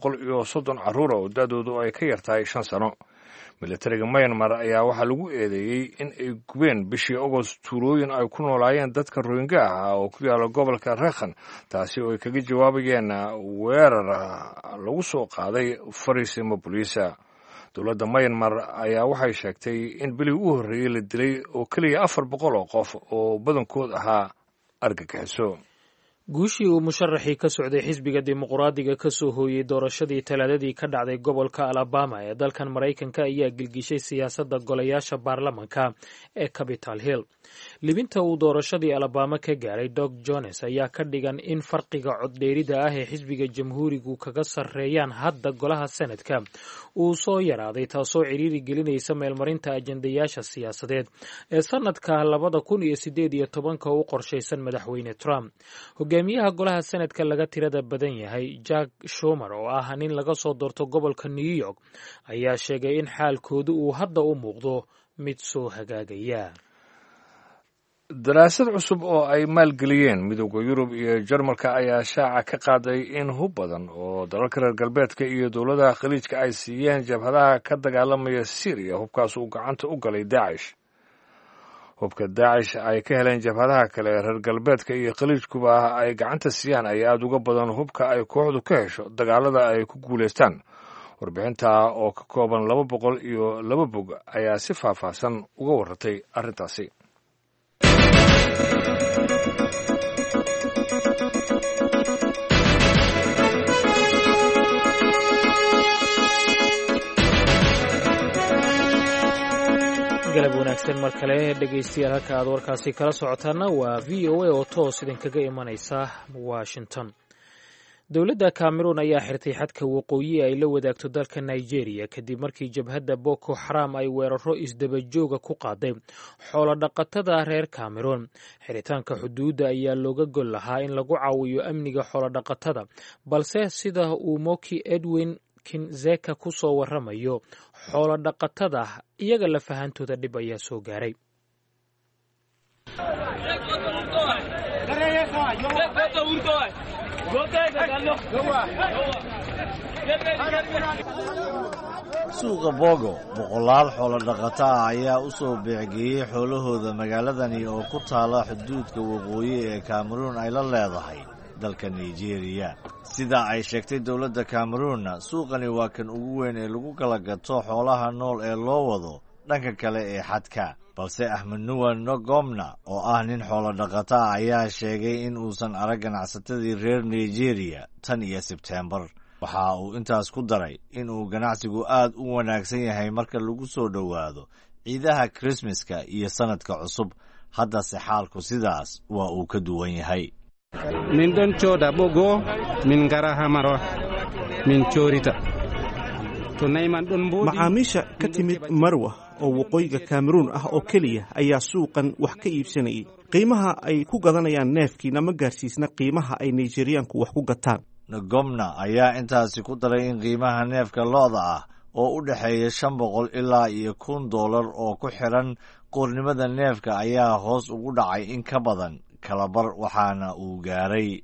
730 carruur oo dadoodu ay ka yartahay 5 sano. militariga Myanmar ayaa waxaa lagu eedeeyey in ay gubeen bishii Agost tuulooyin ay ku noolaayeen dadka Rohingya ah oo ku yaala gobolka Rakhine taasi oo ay kaga jawaabayeen weerar lagu soo qaaday fariisimo booliisa. dowladda Myanmar ayaa waxay sheegtay in bilii u horreeyay la dilay oo kaliya 400 oo qof oo badankood ahaa argagixiso. guushii uu musharaxii ka socday xisbiga dimuqraadiga ka soo hooyey doorashadii talaadadii ka dhacday gobolka Alabama ee dalkan Maraykanka ayaa gilgishay siyaasadda golayaasha baarlamanka ee Capitol Hill. libinta uu doorashadii Alabama ka gaaray Doug Jones ayaa ka dhigan in farqiga coddheerida ah ee xisbiga jamhuurigu kaga sarreeyaan hadda golaha Senadka uu soo yaraaday taasoo ciriiri gelinaysa meelmarinta ajendayaasha siyaasadeed ee sanadka 2018 u qorshaysan madaxweyne Trump. hogaamiyaha golaha Senadka laga tirada badan yahay Jack Schumer oo ah nin laga soo doorto gobolka New York ayaa sheegay in xaalkoodu uu hadda u muuqdo mid soo hagaagaya. daraasad cusub oo ay maalgeliyeen midowda Yurub iyo Jarmalka ayaa shaaca ka qaaday in hub badan oo dalalka reer galbeedka iyo dowladaha khaliijka ay siiyeen jabhadaha ka dagaalamaya Syria hubkaas uu gacanta u galay Daesh. hubka Daesh ay ka heleen jabhadaha kale reer galbeedka iyo khaliijkuba ay gacanta siiyaan ay aad uga badan hubka ay kooxdu ka hesho dagaalada ay ku guuleystaan. warbixinta oo ka kooban 202 bog ayaa si faahfaahsan uga warratay arrintaasi. galab wanaagsan mar kale dhegaystayaal halka aad warkaasi kala socotaana waa v o a oo toos idinkaga imanaysa Washington. dowladda Cameroon ayaa xirtay xadka waqooyi ay la wadaagto dalka Nigeria kadib markii jabhadda Boko Haram ay weeraro isdaba jooga ku qaaday xoolo dhaqatada reer Cameroon. xiritaanka xuduudda ayaa looga gol lahaa in lagu caawiyo amniga xoolo dhaqatada balse sida uu Moki Edwin Kinzeka ku soo waramayo xoolo dhaqatada iyaga la fahantooda dhib ayaa soo gaaray. suuqa Bogo boqolaal xoolo dhaqato ah ayaa u soo beecgeeyey xoolahooda magaaladani oo ku taala xuduudka waqooyi ee Cameroon ay la leedahay dalka Nigeria. sida ay sheegtay dowladda Cameroon suuqani waa kan ugu weyn ee lagu kala gato xoolaha nool ee loo wado dhanka kale ee xadka. balse Ahmed Nuwan Nogomna oo ah nin xoolo dhaqato ah ayaa sheegay in uusan arag ganacsatadii reer Nigeria tan iyo Sebtembar. waxa uu intaas ku daray in uu ganacsigu aad u wanaagsan yahay marka lagu soo dhowaado ciidaha Christmaska iyo sanadka cusub. haddase xaalku sidaas waa uu ka duwan yahay. min don cooda Bogo min gara hamaro min coorita to nayman don boodi macaamiisha ka timid Marwa oo waqooyiga kameruun ah oo keliya ayaa suuqan wax ka iibsanayay. qiimaha ay ku gadanayaan neefkiina ma gaarsiisna qiimaha ay nigeriyaanku wax ku gataan. Ngomna ayaa intaasi ku daray in qiimaha neefka lo'da ah oo u dhexeeya $500 ilaa $1,000 oo ku xiran qoornimada neefka ayaa hoos ugu dhacay in ka badan kalabar, waxaana uu gaaray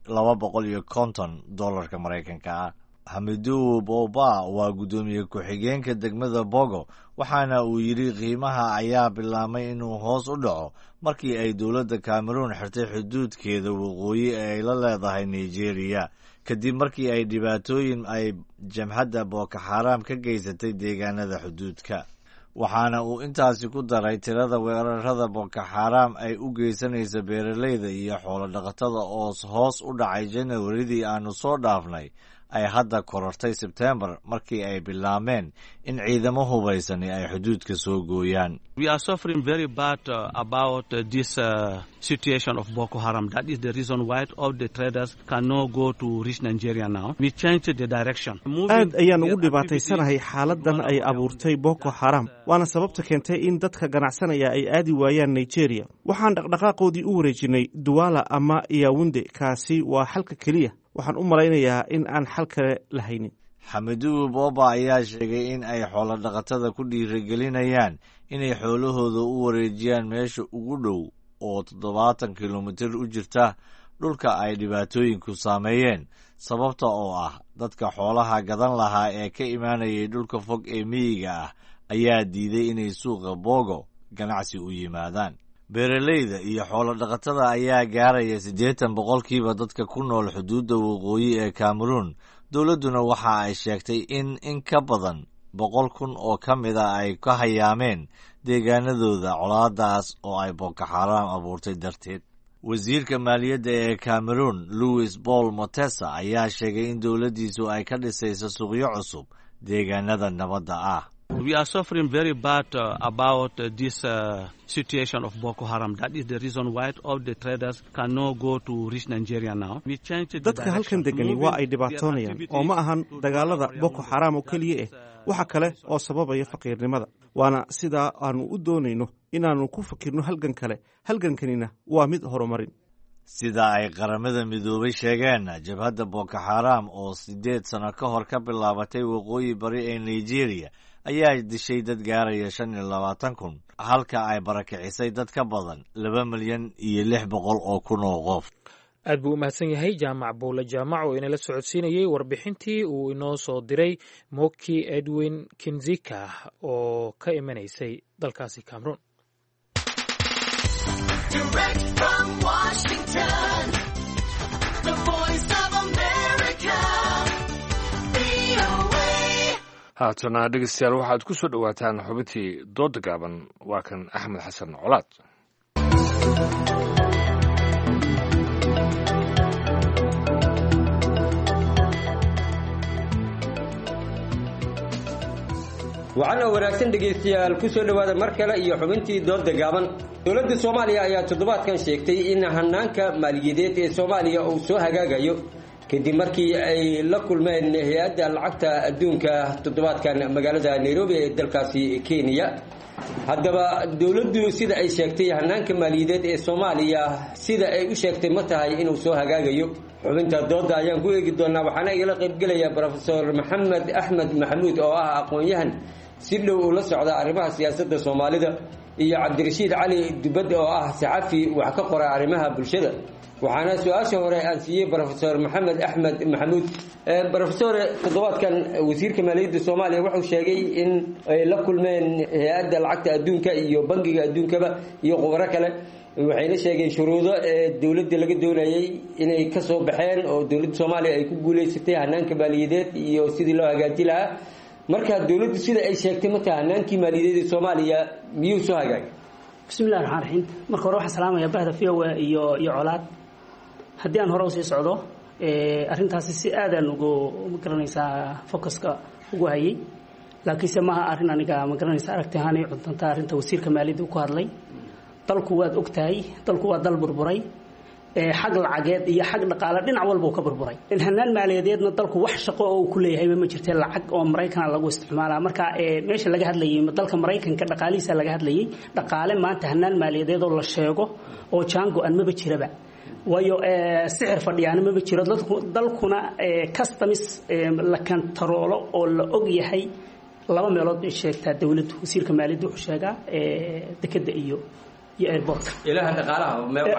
$250 Maraykanka ah. Hamidou Boba waa guddoomiye ku-xigeenka degmada Bogo, waxaana uu yidhi qiimaha ayaa bilaabmay inuu hoos u dhaco markii ay dowladda Cameroon xirtay xuduudkeeda waqooyi ee ay la leedahay Nigeria, kadib markii ay dhibaatooyin ay jamhadda Boko Haram ka geysatay deegaanada xuduudka. waxaana uu intaasi ku daray tirada weerarada Boko Haram ay u geysanaysa beeralayda iyo xoolo dhaqatada oo hoos u dhacay January-dii aanu soo dhaafnay ay hadda korortay September markii ay bilaabeen in ciidamo hubaysani ay xuduudka soo gooyaan. We are suffering very bad about this situation of Boko Haram. That is the reason why all the traders cannot go to reach Nigeria now. We changed the direction. aad ayaan ugu dhibaataysanahay xaaladan ay abuurtay Boko Haram, waana sababta keentay in dadka ganacsanaya ay aadi waayaan Nigeria. Waxaan dhaqdhaqaaqoodii u wareejinay Douala ama Yaounde, kaasi waa xalka keliya. waxaan u malaynayaa in aan xal kale lahaynin. Hamidou Boba ayaa sheegay in ay xoolo dhaqatada ku dhiirigelinayaan inay xoolahooda u wareejiyaan meesha ugu dhow oo 70 kilomitir u jirta dhulka ay dhibaatooyinku saameeyeen, sababta oo ah dadka xoolaha gadan lahaa ee ka imaanayay dhulka fog ee miyiga ah ayaa diiday inay suuqa Bogo ganacsi u yimaadaan. beeralayda iyo xoolo dhaqatada ayaa gaaraya 80% dadka ku nool xuduudda waqooyi ee Cameroon. Dowladduna waxa ay sheegtay in ka badan 100,000 oo ka mid ah ay ka hayaameen deegaanadooda colaadaas oo ay Boko Haram abuurtay darteed. wasiirka maaliyadda ee Cameroon Louis Paul Motesa ayaa sheegay in dowladdiisu ay ka dhisayso suuqyo cusub deegaanada nabadda ah. We are suffering very bad about this situation of Boko Haram. That is the reason why all the traders cannot go to reach Nigeria now. We changed the dadka halkan degani waa ay dhibaatoonayaan oo ma ahan dagaalada Boko Haram oo kaliya waxa kale oo sababaya faqiirnimada. waana sida aanu u doonayno inaanu ku fakirno halgan kale. halgankanina waa mid horumarin. sida ay qaramada midoobay sheegeen, jabhadda Boko Haram oo 8 sano ka hor ka bilaabatay waqooyi bari ee Nigeria ayaa dishay dad gaaraya 25,000, halka ay barakicisay dad ka badan 2,600,000 oo kun oo qof. aad buu u mahadsan yahay jaamac buule jaamac oo inala socodsiinayay warbixintii uu inoo soo diray Moki Edwin Kinzika oo ka imanaysay dalkaasi Cameroon. Direct from Washington, the voice of America, VOA. haatana dhegeystayaal waxaad ku soo dhowaataan xubintii dooda gaaban. waa kan Axmed Xasan Colaad. waxaana wanaagsan dhegaystayaal ku soo dhowaada mar kale iyo xubintii dooda gaaban. dowladda Soomaaliya ayaa toddobaadkan sheegtay in hanaanka maaliyadeed ee Soomaaliya uu soo hagaagayo kadib markii ay la kulmeen hay'adda lacagta adduunka toddobaadkan magaalada Nairobi ee dalkaasi Kenya. haddaba dowladdu sida ay sheegtay hanaanka maaliyadeed ee Soomaaliya sida ay u sheegtay ma tahay inuu soo hagaagayo. xubinta dooda ayaan ku eegi doonaa, waxaana igala qayb galaya Professor Maxamed Axmed Maxamuud oo ah aqoon-yahan si dhow ula socda arrimaha siyaasadda Soomaalida, iyo Cabdirashiid Cali Dubad oo ah saxafi wax ka qora arrimaha bulshada. waxaana su'aasha hore aan siiyay Professor Maxamed Axmed Maxamuud. Professor, toddobaadkan wasiirka maaliyadda Soomaaliya wuxuu sheegay in ay la kulmeen hay'adda lacagta adduunka iyo bangiga adduunkaba iyo khubaro kale, waxayna sheegeen shuruudo ee dowladda laga doonayay inay ka soo baxeen oo dowladda Soomaaliya ay ku guuleysatay hanaanka maaliyadeed iyo sidii loo hagaajin lahaa. marka dowladdu sida ay sheegtay ma tahay hanaankii maaliyadeed ee Soomaaliya miyuu soo hagaagay? bismillaahir rahmaanir rahiim. marka hore waxaan salaamayaa bahda VOA iyo Colaad. haddii aan hore u sii socdo arrintaasi si aadan ugu magaranaysaa focuska ugu hayay, laakiinse maaha arrin aniga magaranaysaa aragti ahaan ay cuntanta arrinta wasiirka maaliyadda ku hadlay. dalku waad ogtahay, dalku waa dal burburay, xag lacageed iyo xag dhaqaale dhinac walba uu ka burburay hanaan maaliyadeedna dalku wax shaqo oo uu ku leeyahay ma jirto lacag oo Mareykan lagu isticmaalaa marka meesha laga hadlayay dalka Mareykanka dhaqaalihiisa laga hadlayay dhaqaale maanta hanaan maaliyadeed oo la sheego oo jango aan maba jiraba wayo sixir fadhiyana maba jiro dalkuna customs la kantaroolo oo la og yahay laba meelood ay sheegtaa dawladdu wasiirka maaliyadda wuxuu sheegaa dekada iyo airport ilaha dhaqaalaha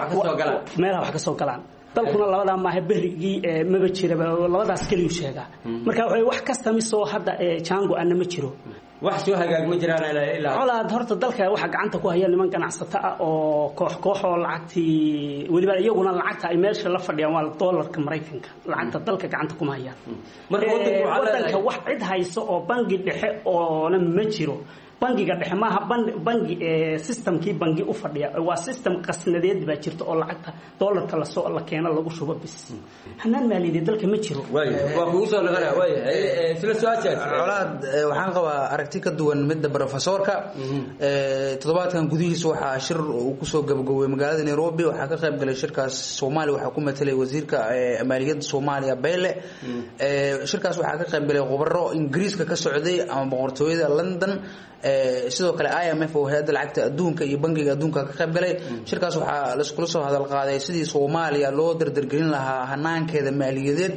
meelaha wax ka soo galaan dalkuna labada maaha berigii maba jiraba labadaas kaliya sheegaa marka wax customs oo hadda jango aan ma jiro wax soo hagaag ma jiraan ilaa colaad horta dalka waxa gacanta ku haya niman ganacsato ah oo koox oo lacagtii waliba iyaguna lacagta ay meesha la fadhiyaan waa dollarka Mareykanka lacagta dalka gacanta kuma hayaan marka wadanka wax cid hayso oo bangi dhexe oo ma jiro bangiga dhexe maaha bangi systemkii bangi u fadhiya waa system qasnadeed baa jirta oo lacagta dollarka la soo la keeno lagu shubo bis hanaan maaliyadeed dalka ma jiro waa kugu soo laqana isla su'aashaas colaad waxaan qabaa aragti ka duwan midda professorka toddobaadkan gudihiisa waxaa shir uu ku soo gabagabay magaalada Nairobi waxaa ka qayb galay shirkaas Soomaaliya waxaa ku metelay wasiirka maaliyadda Soomaaliya Bayle shirkaas waxaa ka qayb galay khubaro Ingiriiska ka socday ama boqortooyada London sidoo kale IMF oo hay'adda lacagta adduunka iyo bangiga adduunka ka qayb galay shirkaas waxaa la isku soo hadal qaaday sidii Soomaaliya loo dardargelin lahaa hanaankeeda maaliyadeed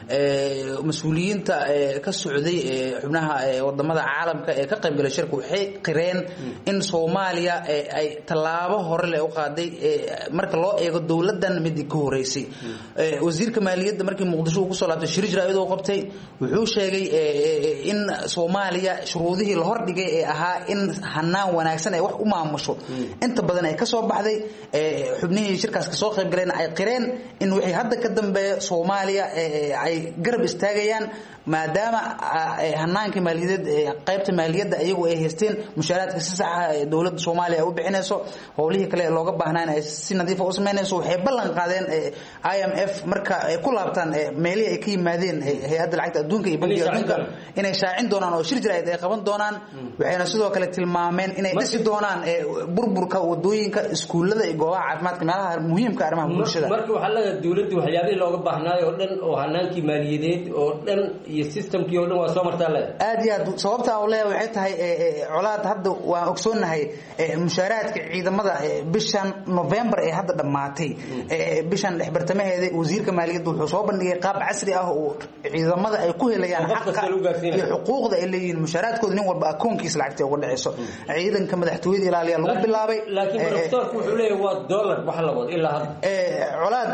mas'uuliyiinta ka socday xubnaha wadamada caalamka ee ka qayb galay shirku waxay qireen in Soomaaliya ay talaabo hore leh u qaaday marka loo eego dawladan mid ka horeysay wasiirka maaliyadda markii Muqdisho uu ku soo laabtay shir jiraayad oo qabtay wuxuu sheegay in Soomaaliya shuruudihii la hordhigay ahaa in hanaan wanaagsan ay wax u maamusho inta badan ay ka soo baxday xubnihii shirkaas ka soo qayb galeen ay qireen in wixii hadda ka dambeeya Soomaaliya ay garab istaagayaan maadaama hanaanka maaliyadeed qaybta maaliyadda ayagu ay haysteen mushaaraadka si sax ah dawladda Soomaaliya ay u bixinayso howlihii kale looga baahnaan ay si nadiif ah u sameynayso waxay ballan qaadeen IMF marka ay ku laabtaan meelihii ay ka yimaadeen hay'adda lacagta adduunka iyo bangiga adduunka inay shaacin doonaan oo shir jiraayad ay qaban doonaan waxayna sidoo kale tilmaameen inay dhisi doonaan burburka wadooyinka iskuulada iyo goobaha caafimaadka meelaha muhiimka arrimaha bulshada marka waxa la dawladdu waxyaabihii looga baahnaayo oo dhan oo hanaankii maaliyadeed oo dhan iyo systemkii oo dhan waa soo martaa aad iyo aad sababta oo leeyahay waxay tahay colaad hadda waan ogsoonahay mushaaraadka ciidamada bishan November ee hadda dhamaatay bishan dhexbartamaheeda wasiirka maaliyadda wuxuu soo bandhigay qaab casri ah oo ciidamada ay ku helayaan xaqqa iyo xuquuqda ay leeyihiin mushaaraadkooda nin walba akoonkiisa lacagta ugu dhacayso ciidanka madaxtooyada ilaaliya lagu bilaabay laakiin professorku wuxuu leeyahay waa dollar wax la wado ilaa hadda colaad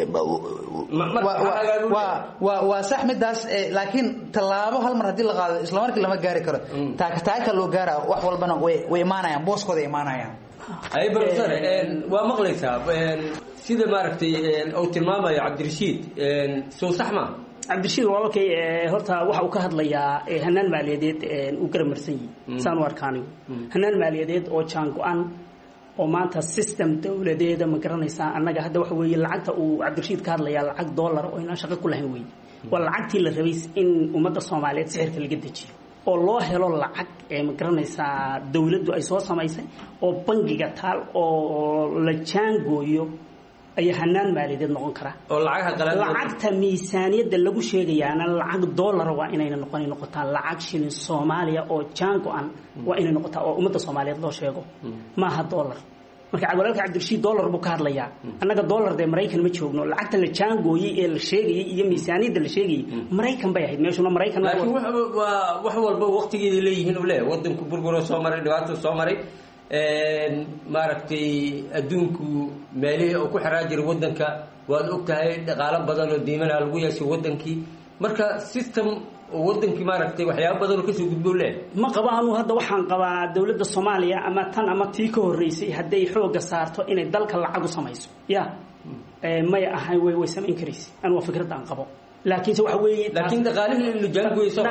waa sax midaas laakiin talaabo hal mar hadii la qaado isla markii lama gaari karo taaka loo gaara wax walbana way imaanayaan booskooda imaanayaan ay professor waa maqlaysaa sida maaragtay oo tilmaamayo Cabdirashiid soo saxma Cabdirashiid walaalkay horta waxa uu ka hadlayaa hanaan maaliyadeed uu garamarsan yahay saan u arkaanayo hanaan maaliyadeed oo jango-an oo maanta system dawladeeda ma garanaysaa annaga hadda waxa weeye lacagta uu Cabdirashiid ka hadlayaa lacag dollar oo inaan shaqo ku lahayn weeye waa lacagtii la rabay in ummadda Soomaaliyeed sixirka laga dejiyo oo loo helo lacag ma garanaysaa dawladdu ay soo samaysay oo bangiga taal oo la jaangooyo ay hanaan maaliyadeed noqon kara oo lacagta miisaaniyadda lagu sheegayaana lacag dollar waa inay noqotaa lacag shilin Soomaaliya oo jango-an waa inay noqotaa oo ummadda Soomaaliyeed loo sheego maaha dollar marka walaalka Cabdirashiid dollar buu ka hadlayaa annaga dollar de Mareykan ma joogno lacagta la jaangooyay ee la sheegay iyo miisaaniyadda la sheegay Mareykan bay ahayd meeshuna Mareykan laakiin wax walba waqtigeeda leeyihiin u leeyahay wadanku burburo soo maray dhibaato soo maray maaragtay adduunku meelihii uu ku xiraa jiray wadanka waad ogtahay dhaqaale badan oo diimana lagu yeeshay wadankii marka system wadankii maaragtay waxyaabo badan oo ka soo gudbo leeyahay ma qabaanu hadda waxaan qabaa dawladda Soomaaliya ama tan ama tii ka horeysay haday xooga saarto inay dalka lacag u samayso may ahay way samayn karaysaa aan waa fikrad aan qabo laakiin waxa weeye laakiin dhaqaalihii la jaangooyay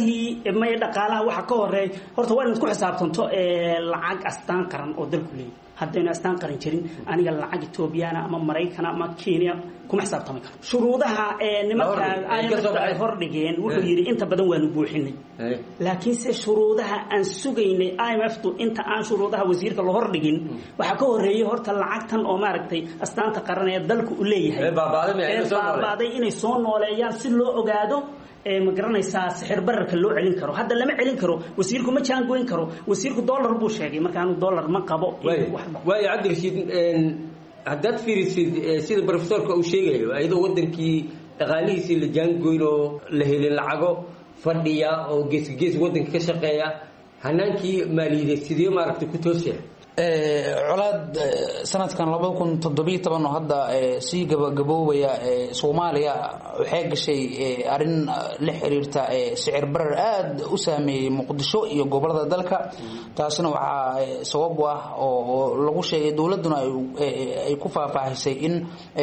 dhaqaalaha waxa ka horeey horta waa inaad ku xisaabtanto lacag astaan qaran oo dalku leeyahay haddaynu astaan qaran jirin aniga lacag Ethiopiana ama Mareykan ama Kenya kuma xisaabtami karo shuruudaha nimanka ay hordhigeen wuxuu yiri inta badan waanu buuxinay laakiin se shuruudaha aan sugaynay IMF-tu inta aan shuruudaha wasiirka la hordhigin waxa ka horeeyay horta lacagtan oo maaragtay astaanta qaran ee dalku u leeyahay baabaday inay soo nooleeyaan si loo ogaado ma garanaysaa sixir bararka loo celin karo hadda lama celin karo wasiirku ma jaan goyn karo wasiirku dollar buu sheegay marka aanu dollar ma qabo way Cabdirashiid haddaad fiirisid sida professorka uu sheegayo ayadoo wadankii dhaqaalihiisii la jaan goyn oo la helin lacago fadhiya oo gees wadanka ka shaqeeya hanaankii maaliyadeed sidee maaragtay ku toosaya colaad sanadkan 2017 oo hadda sii gabagaboobaya Soomaaliya waxay gashay arin la xiriirta sicir barar aad u saameeyay Muqdisho iyo gobolada dalka taasina waxa sabab ah oo lagu sheegay dawladuna ay ku faahfaahisay in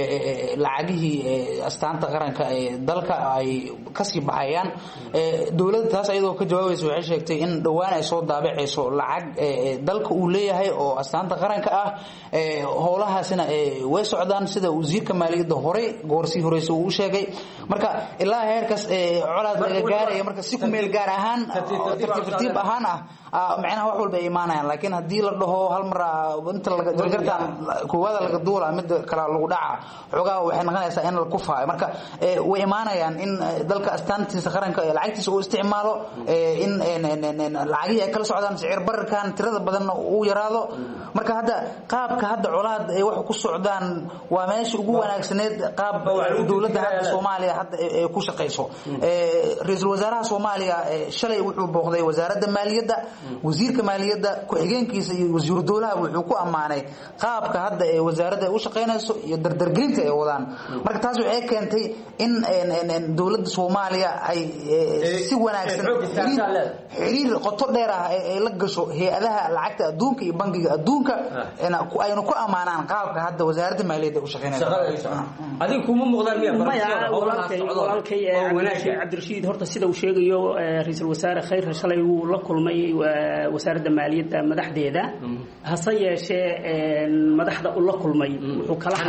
lacagihii astaanta qaranka ee dalka ay ka sii baxayaan dawladda taas ayadoo ka jawaabayso waxay sheegtay in dhawaan ay soo daabacayso lacag dalka uu leeyahay oo astaanta qaranka ah howlahaasina way socdaan sida wasiirka maaliyadda hore goorsii horeysa uu sheegay marka ilaa heerkaas colaad laga gaaray marka si ku meel gaar ahaan tartiib ahaan macnaha wax walba iimaanayaan laakiin hadii la dhaho hal mar inta laga jarjartaan kuwada laga duula mid kala lagu dhaca xogaa waxay noqonaysaa in la kufaayo marka way iimaanayaan in dalka astaantiisa qaranka ee lacagtiisa uu isticmaalo in lacagii ay kala socdaan sicir bararkan tirada badan uu yaraado marka hadda qaabka hadda colaad ay wax ku socdaan waa meesha ugu wanaagsaneed qaab dawladda hadda Soomaaliya hadda ay ku shaqeyso ra'iisul wasaaraha Soomaaliya shalay wuxuu booqday wasaaradda maaliyadda wasiirka maaliyadda ku xigeenkiisa iyo wasiir dawlaha wuxuu ku amaanay qaabka hadda ee wasaaradda ay u shaqeynayso iyo dardargelinta ay wadaan marka taas waxay keentay in dawladda Soomaaliya ay si wanaagsan xiriir qoto dheer ah ay la gasho hay'adaha lacagta adduunka iyo bangiga adduunka aynu ku amaanaan qaabka hadda wasaaradda maaliyadda u shaqeynayso adiga kuma muuqdaan miyaa walaalkay Cabdirashiid horta sida uu sheegayo ra'iisul wasaare khayr shalay uu la kulmay wasaaradda maaliyadda madaxdeeda hase yeeshee madaxda uu la kulmay wuxuu kala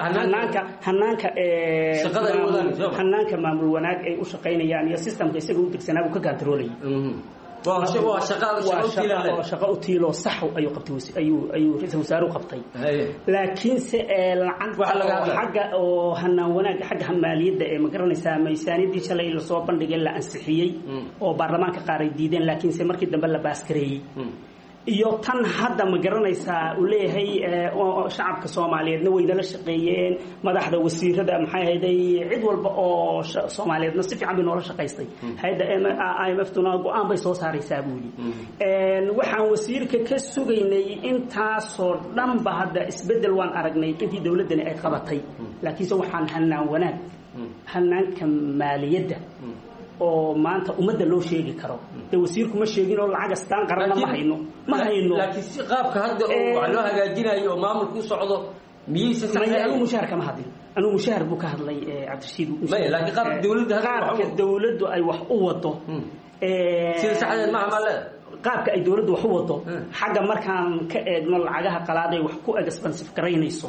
hanaanka maamul wanaag ay u shaqeynayaan iyo systemka isaga u degsanaa uu ka controlay shaqo u tiilo sax ayuu qabtay ayuu ra'iisul wasaaruhu qabtay laakiin se lacag xagga oo hanaan wanaag xagga maaliyadda ee ma garanaysaa miisaaniyadii shalay la soo bandhigay la ansixiyay oo baarlamaanka qaar ay diideen laakiin se markii dambe la baaskareeyay iyo tan hadda ma garanaysaa uu leeyahay shacabka Soomaaliyeedna way nala shaqeeyeen madaxda wasiirada maxay hayday cid walba oo Soomaaliyeedna si fiican bay noola shaqeystay hay'adda IMF-tuna go'aan bay soo saaraysaa buuli waxaan wasiirka ka sugaynay intaasoo dhanba hadda isbedel waan aragnay intii dawladani ay qabatay laakiin se waxaan hanaan wanaag hanaanka maaliyadda oo maanta umada loo sheegi karo ee wasiirku ma sheegin oo lacag astaan qaran ma hayno laakiin si qaabka hadda oo wax loo hagaajinayo oo maamulku socdo miyaysan sameeyay mushahar kama hadin anu mushahar buu ka hadlay Cabdirashiid laakiin qaabka dawladdu ay wax u wado sida saxdeed ma amalada qaabka ay dawladdu wax u wado xagga markaan ka eegno lacagaha qalaaday wax ku expensive gareynayso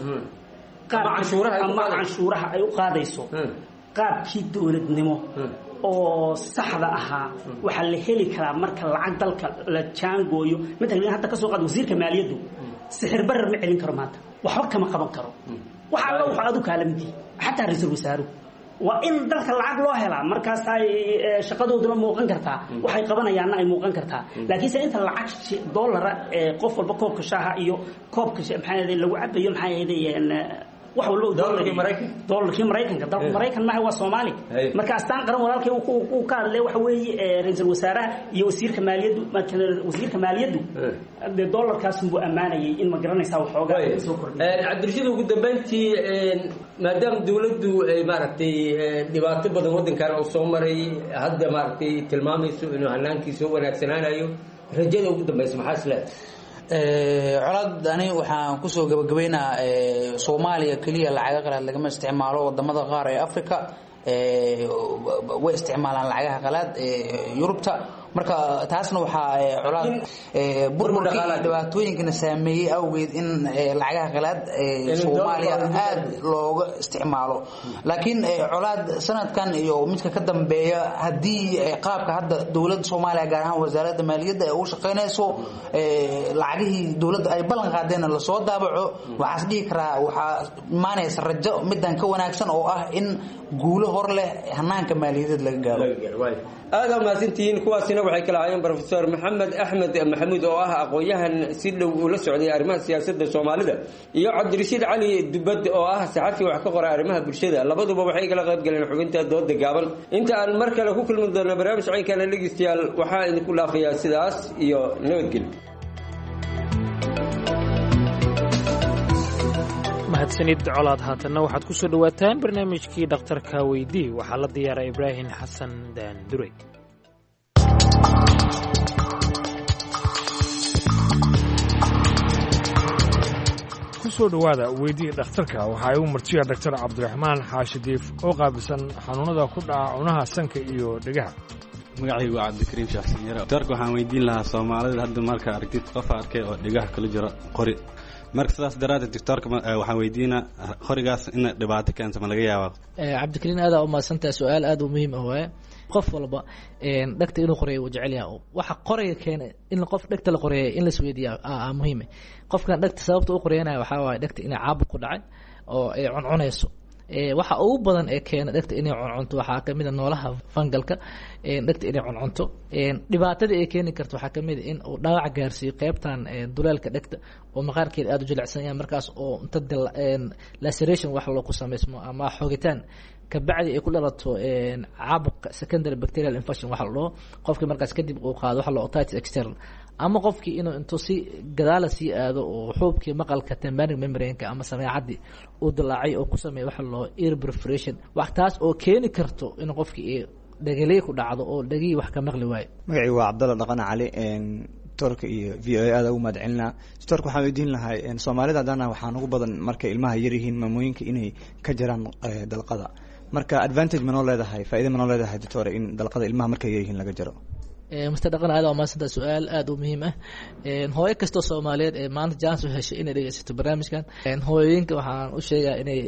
qaab canshuuraha ay u qaadayso qaabkii dawladnimo oo saxda ahaa waxa la heli karaa marka lacag dalka la jaangooyo midna hadda ka soo qaad wasiirka maaliyaddu sixir barar ma celin karo maanta waxa kama qaban karo waxa la waxa adu kaalamti xataa ra'iisul wasaaruhu waa in dalka lacag loo helaa markaas ay shaqadooduna muuqan kartaa waxay qabanayaan ay muuqan kartaa laakiin se inta lacag dollar qof walba koobka shaaha iyo koobka maxay lagu cabayo maxay wax walba dollarkii Mareykanka dalka Mareykan ma waa Soomaali marka astaan qaran walaalkay uu ka hadlay waxa weeye ra'iisul wasaaraha iyo wasiirka maaliyaddu dollarkaas uu amaanayay in ma garanaysaa waxoogaa soo kordhay Cabdirashiid ugu dambeyntii maadaama dawladdu ay maaragtay dhibaato badan wadankan oo soo maray hadda maaragtay tilmaamayso inuu hanaankiisa wanaagsanaanayo rajada ugu dambaysa maxaa isleedahay colaad ani waxaan ku soo gabagabeynaa Soomaaliya kaliya lacag qalaad laga isticmaalo wadamada qaar ee Afrika way isticmaalaan lacagaha qalaad Yurubta marka taasna waxaa colaad burburkii iyo dhibaatooyinkana saameeyey awgeed in lacagaha qalaad Soomaaliya aad looga isticmaalo laakiin colaad sanadkan iyo midka ka dambeeya hadii qaabka hadda dawladda Soomaaliya gaar ahaan wasaaradda maaliyadda ay u shaqeynayso lacagihii dawladda ay ballan qaadeen la soo daabaco waxaas dhihi karaa waxaa imaanaysa rajo midan ka wanaagsan oo ah in guulo hor leh hanaanka maaliyadeed laga gaaro aad maasintiin kuwaasina waxay kala hayeen Professor Maxamed Axmed Maxamuud oo ah aqoonyahan si dhow ula socday arrimaha siyaasadda Soomaalida iyo Cabdirashiid Cali Dubad oo ah saxafi wax ka qoray arrimaha bulshada labaduba waxay kala qayb galeen xubinta dooda gaaban inta aan mar kale ku kulmi doono barnaamij caynkan dhageystayaal waxaa idinku dhaafayaa sidaas iyo nabadgelyo mahadsanid colaad haatanna waxaad ku soo dhawaataan barnaamijkii dhakhtarka weydii waxaa la diyaaray Ibraahim Xasan Daandure ku soo dhawaada weydii dhakhtarka waxa ay u martiya Dr. Cabdiraxmaan Xaashi Diif oo qaabilsan xanuunada ku dhaca cunaha sanka iyo dhegaha magacaygu waa Cabdikariim Sheekh Sanyara doctorka waxaan weydiin lahaa Soomaalida hadda marka aragtid qof arkay oo dhegaha kala jira qori marka sidaas daraaddeed doctorka waxaan weydiinaa qorigaas in dhibaato keento ma laga yaabaa Cabdikariim aad u maasantaa su'aal aad u muhiim ah waaye qof walba dhagta inuu qoreeyo uu jecel yahay waxa qoraya keenay in qof dhagta la qoreeyo in la isweydiiyo muhiim ah qofkan dhagta sababta uu qoreeyanayo waxa waaye dhagta inay caabuq ku dhacay oo ay cuncunayso waxa ugu badan ee keena dhagta inay cuncunto waxaa ka mid ah noolaha fungalka dhagta inay cuncunto dhibaatada ay keeni karto waxaa ka mid ah in uu dhaawac gaarsiiyo qaybtan duleelka dhagta oo maqaarkeeda aad u jilicsan yahay markaas oo inta laceration wax loo ku sameysmo ama xogitaan kabacdi ay ku dhalato caabuq secondary bacterial infection waxa la dhaho qofkii markaas kadib uu qaado waxa la otitis external ama qofkii inuu intuu si gadaala sii aado oo xuubkii maqalka tympanic membrane-ka ama sameecadii uu dilaacay oo ku sameeyo waxa la ear perforation wax taas oo keeni karto in qofkii dhagalay ku dhacdo oo dhagii wax ka maqli waayo magacii waa Cabdalla Dhaqan Cali doctorka iyo VOA aad ugu mahadcelinaa doctorka waxaan weydiin lahaa Soomaalida hadana waxaan ugu badan markay ilmaha yar yihiin maamooyinka inay ka jiraan dalqada marka advantage ma noo leedahay faa'iido ma noo leedahay doctor in dalqada ilmaha markay yar yihiin laga jaro mustaqbalka aad ma sida su'aal aad u muhiim ah hooyo kasto Soomaaliyeed ee maanta chance u heshay inay dhageysato barnaamijkan hooyooyinka waxaan u sheegaa inay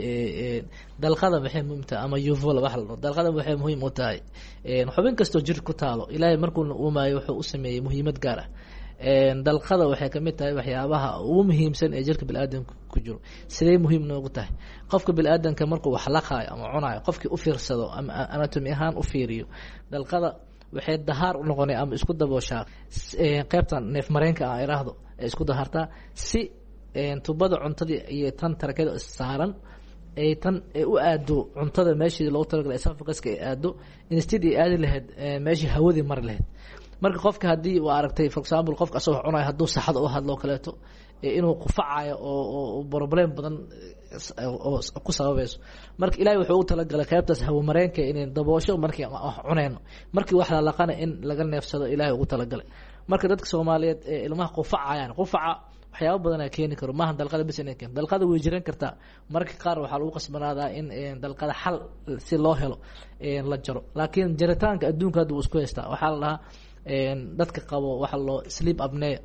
dalqada waxay muhiim tahay ama yuvola wax la dalqada waxay muhiim u tahay xubin kasto jir ku taalo Ilaahay markuu uu maayo wuxuu u sameeyay muhiimad gaar ah dalqada waxay ka mid tahay waxyaabaha ugu muhiimsan ee jirka bini'aadamka ku jiro sidee muhiim noogu tahay qofka bini'aadamka markuu wax la qaayo ama cunayo qofkii u fiirsado ama anatomy ahaan u fiiriyo dalqada waxay dahaar u noqonay ama isku dabooshaa qaybtan neef mareenka ah iraahdo ee isku dahartaa si tubada cuntadii iyo tan tarakada saaran ay tan u aado cuntada meeshii loo talagalay esophaguska ay aado instead ay aadi lahayd meeshii hawadii mar lahayd marka qofka hadii uu aragtay for example qofka asoo cunay haduu saxad u hadlo kaleeto inuu qufacayo oo problem badan oo ku sababayso marka Ilaahay wuxuu u talagalay qaybtaas hawo mareenka inay daboosho markii cunayno markii wax la laqana in laga neefsado Ilaahay ugu talagalay marka dadka Soomaaliyeed ilmaha qufacayaan qufaca waxyaabo badan ay keeni karo maahan dalqada bis inay keento dalqada way jiran kartaa marka qaar waxaa lagu qasbanaadaa in dalqada xal si loo helo la jaro laakiin jaritaanka adduunka hadda uu isku haystaa waxaa la dhahaa dadka qabo waxa loo sleep apnea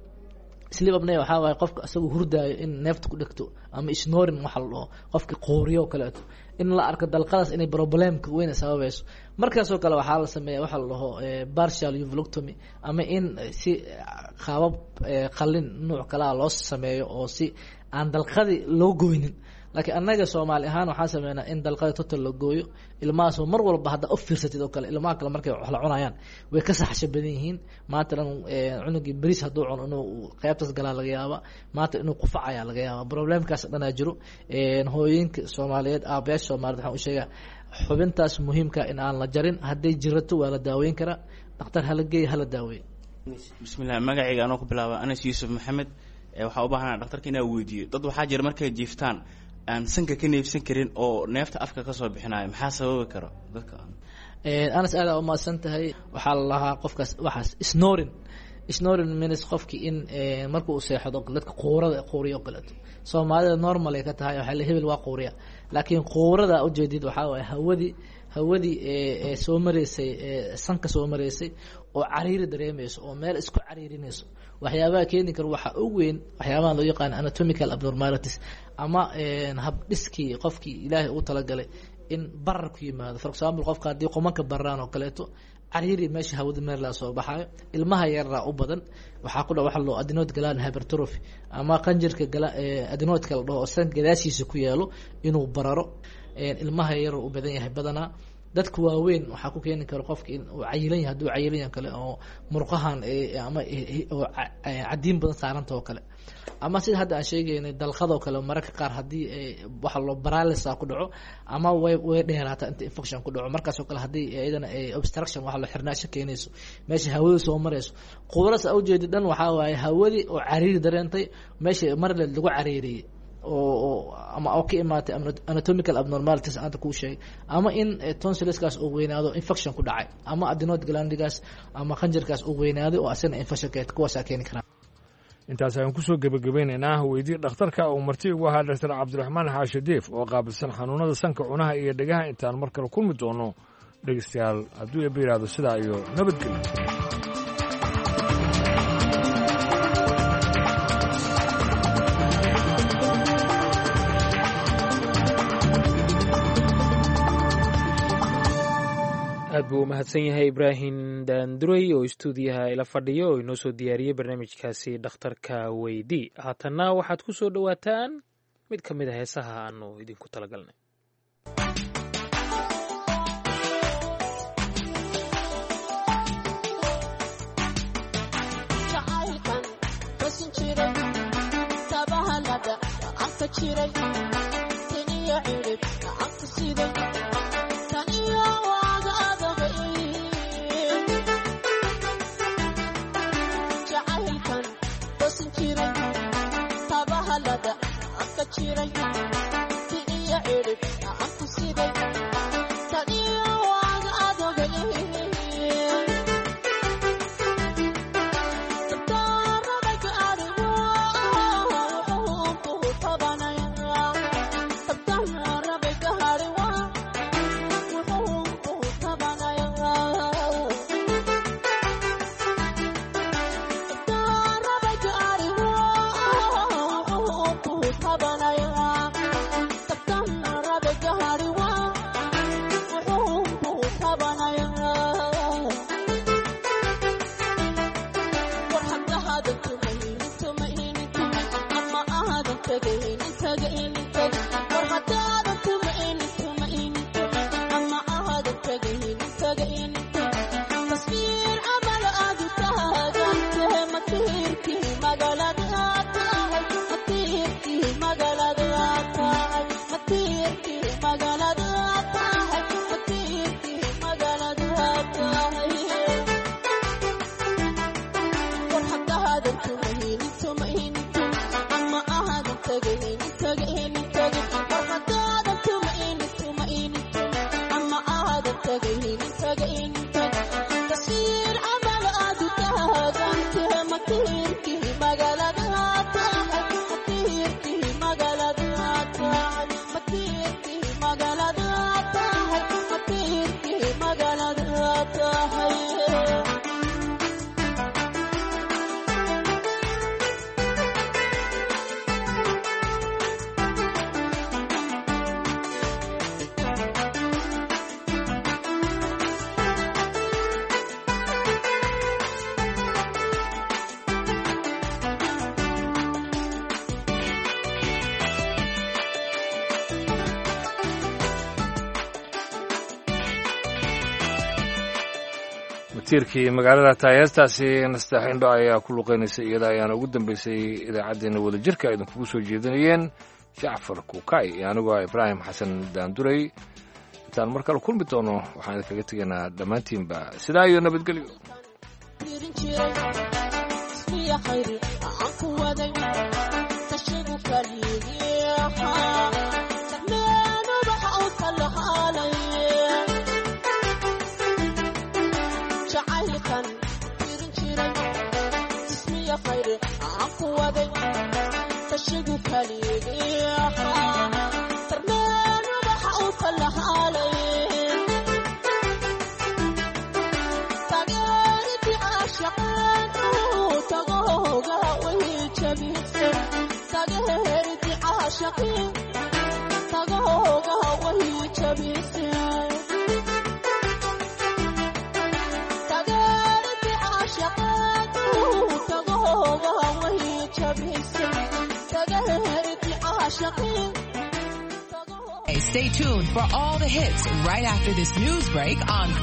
waxa waaye qofka asagu hurdaayo in neefta ku dhigto ama snoring waxa la dhaho qofka qooriyo kaleeto in la arko dalqadaas inay problemka weyn sababayso markaasoo kale waxaa la sameeyaa waxa la dhaho partial uvulectomy ama in si qaabab qalin nooc kale loo sameeyo oo si aan dalqadi loo gooynin laakiin annaga Soomaali ahaan waxaan sameeynaa in dalqada total la gooyo ilmahaas mar walba hadda u fiirsatid oo kale ilmaha kale markay wax la cunayaan way ka saxsha badan yihiin maanta cunugii bariis haduu cuno inuu qaybtaas galaa laga yaaba maanta inuu qufacaya laga yaaba problemkaas dhanaa jiro hooyinka Soomaaliyeed aabayaasha Soomaaliyeed waxaan u sheegaa xubintaas muhiimka in aan la jarin haday jirato waa la daaweyn karaa dhakhtar hala geey hala daaweeyo bismillaah magacayga anoo ku bilaaba Anas Yuusuf Maxamed waxa u baahanaa dhakhtarka inaa weydiiyo dad waxaa jira markay jiiftaan aan sanka ka neefsan karin oo neefta afka ka soo bixinayo maxaa sababi karo dadka Anas aad u maasan tahay waxaa la lahaa qofkaas waxaas snoring means qofkii in markuu seexdo dadka qooriyo kaleeto Soomaalida normal ay ka tahay waxa la hebel waa qooriya laakiin qoorada u jeedid waxa way hawadii soo mareysay sanka soo mareysay oo cariiri dareemayso oo meel isku cariirinayso waxyaabaha keeni kara waxaa ugu weyn waxyaabaha loo yaqaan anatomical abnormalities ama habdhiskii qofkii ilaahay uu talagalay in barar ku yimaado for example qofka haddii qumanka baraan oo kaleeto cariiri meesha hawada meel la soo baxayo ilmaha yaraa u badan waxaa ku dhaw waxa loo adenoid gland hypertrophy ama qanjirka adenoidka la dhaho oo san gadaashiisa ku yaalo inuu bararo ilmaha yar u badan yahay badanaa dadka waaweyn waxaa ku keeni kara qofka in uu cayilan yahay hadduu cayilan yahay kale oo murqahan ama cadiin badan saaranta oo kale ama sida hadda aan sheegaynay dalqadoo kale mararka qaar haddii waxa loo paralysis ku dhaco ama way dheeraata inta infection ku dhaco markaasoo kale haddii iyadana obstruction waxa loo xirnaasho keenayso meesha hawada soo marayso qubaras ujeedi dhan waxaa waaye hawadii oo cariiri dareentay meesha marle lagu cariiriyey ama oo ka imaatay anatomical abnormalities aanta kuu sheegay ama in tonsilskaas uu weynaado infection ku dhacay ama adenoid glandigaas ama qanjirkaas uu weynaaday oo asana infection kuwaasaa keeni karaa intaas ayaan kusoo gebagabeynaynaa weydii dhakhtarka uu marti ugu ahaa dr cabdiraxmaan xaashi diif oo qaabilsan xanuunada sanka cunaha iyo dhegaha intaan mar kale kulmi doono dhegeystayaal hadduu eeba yidhaahdo sidaa iyo nabadgelyo aad buu u mahadsan yahay ibraahim daanduray oo istuudiyaha ila fadhiyo oo inoo soo diyaariyey barnaamijkaasi dhakhtarka weydii haatanna waxaad ku soo dhowaataan mid ka mid a heesaha aanu idinku talagalnay wasiirkii magaalada tahay heestaasi nasteex indho ayaa ku luqeynaysay iyada ayaana ugu dambeysay idaacaddeenna wadajirka idinkugu soo jeedinayeen jacfar kuukay iyo anigoo ibraahim xasan daanduray intaan mar kale kulmi doono waxaan idinkaga tegaynaa dhammaantiinba sidaa iyo nabadgelyo Tarmeen waxa uu kala haalay Stay tuned for all the hits right after this news break on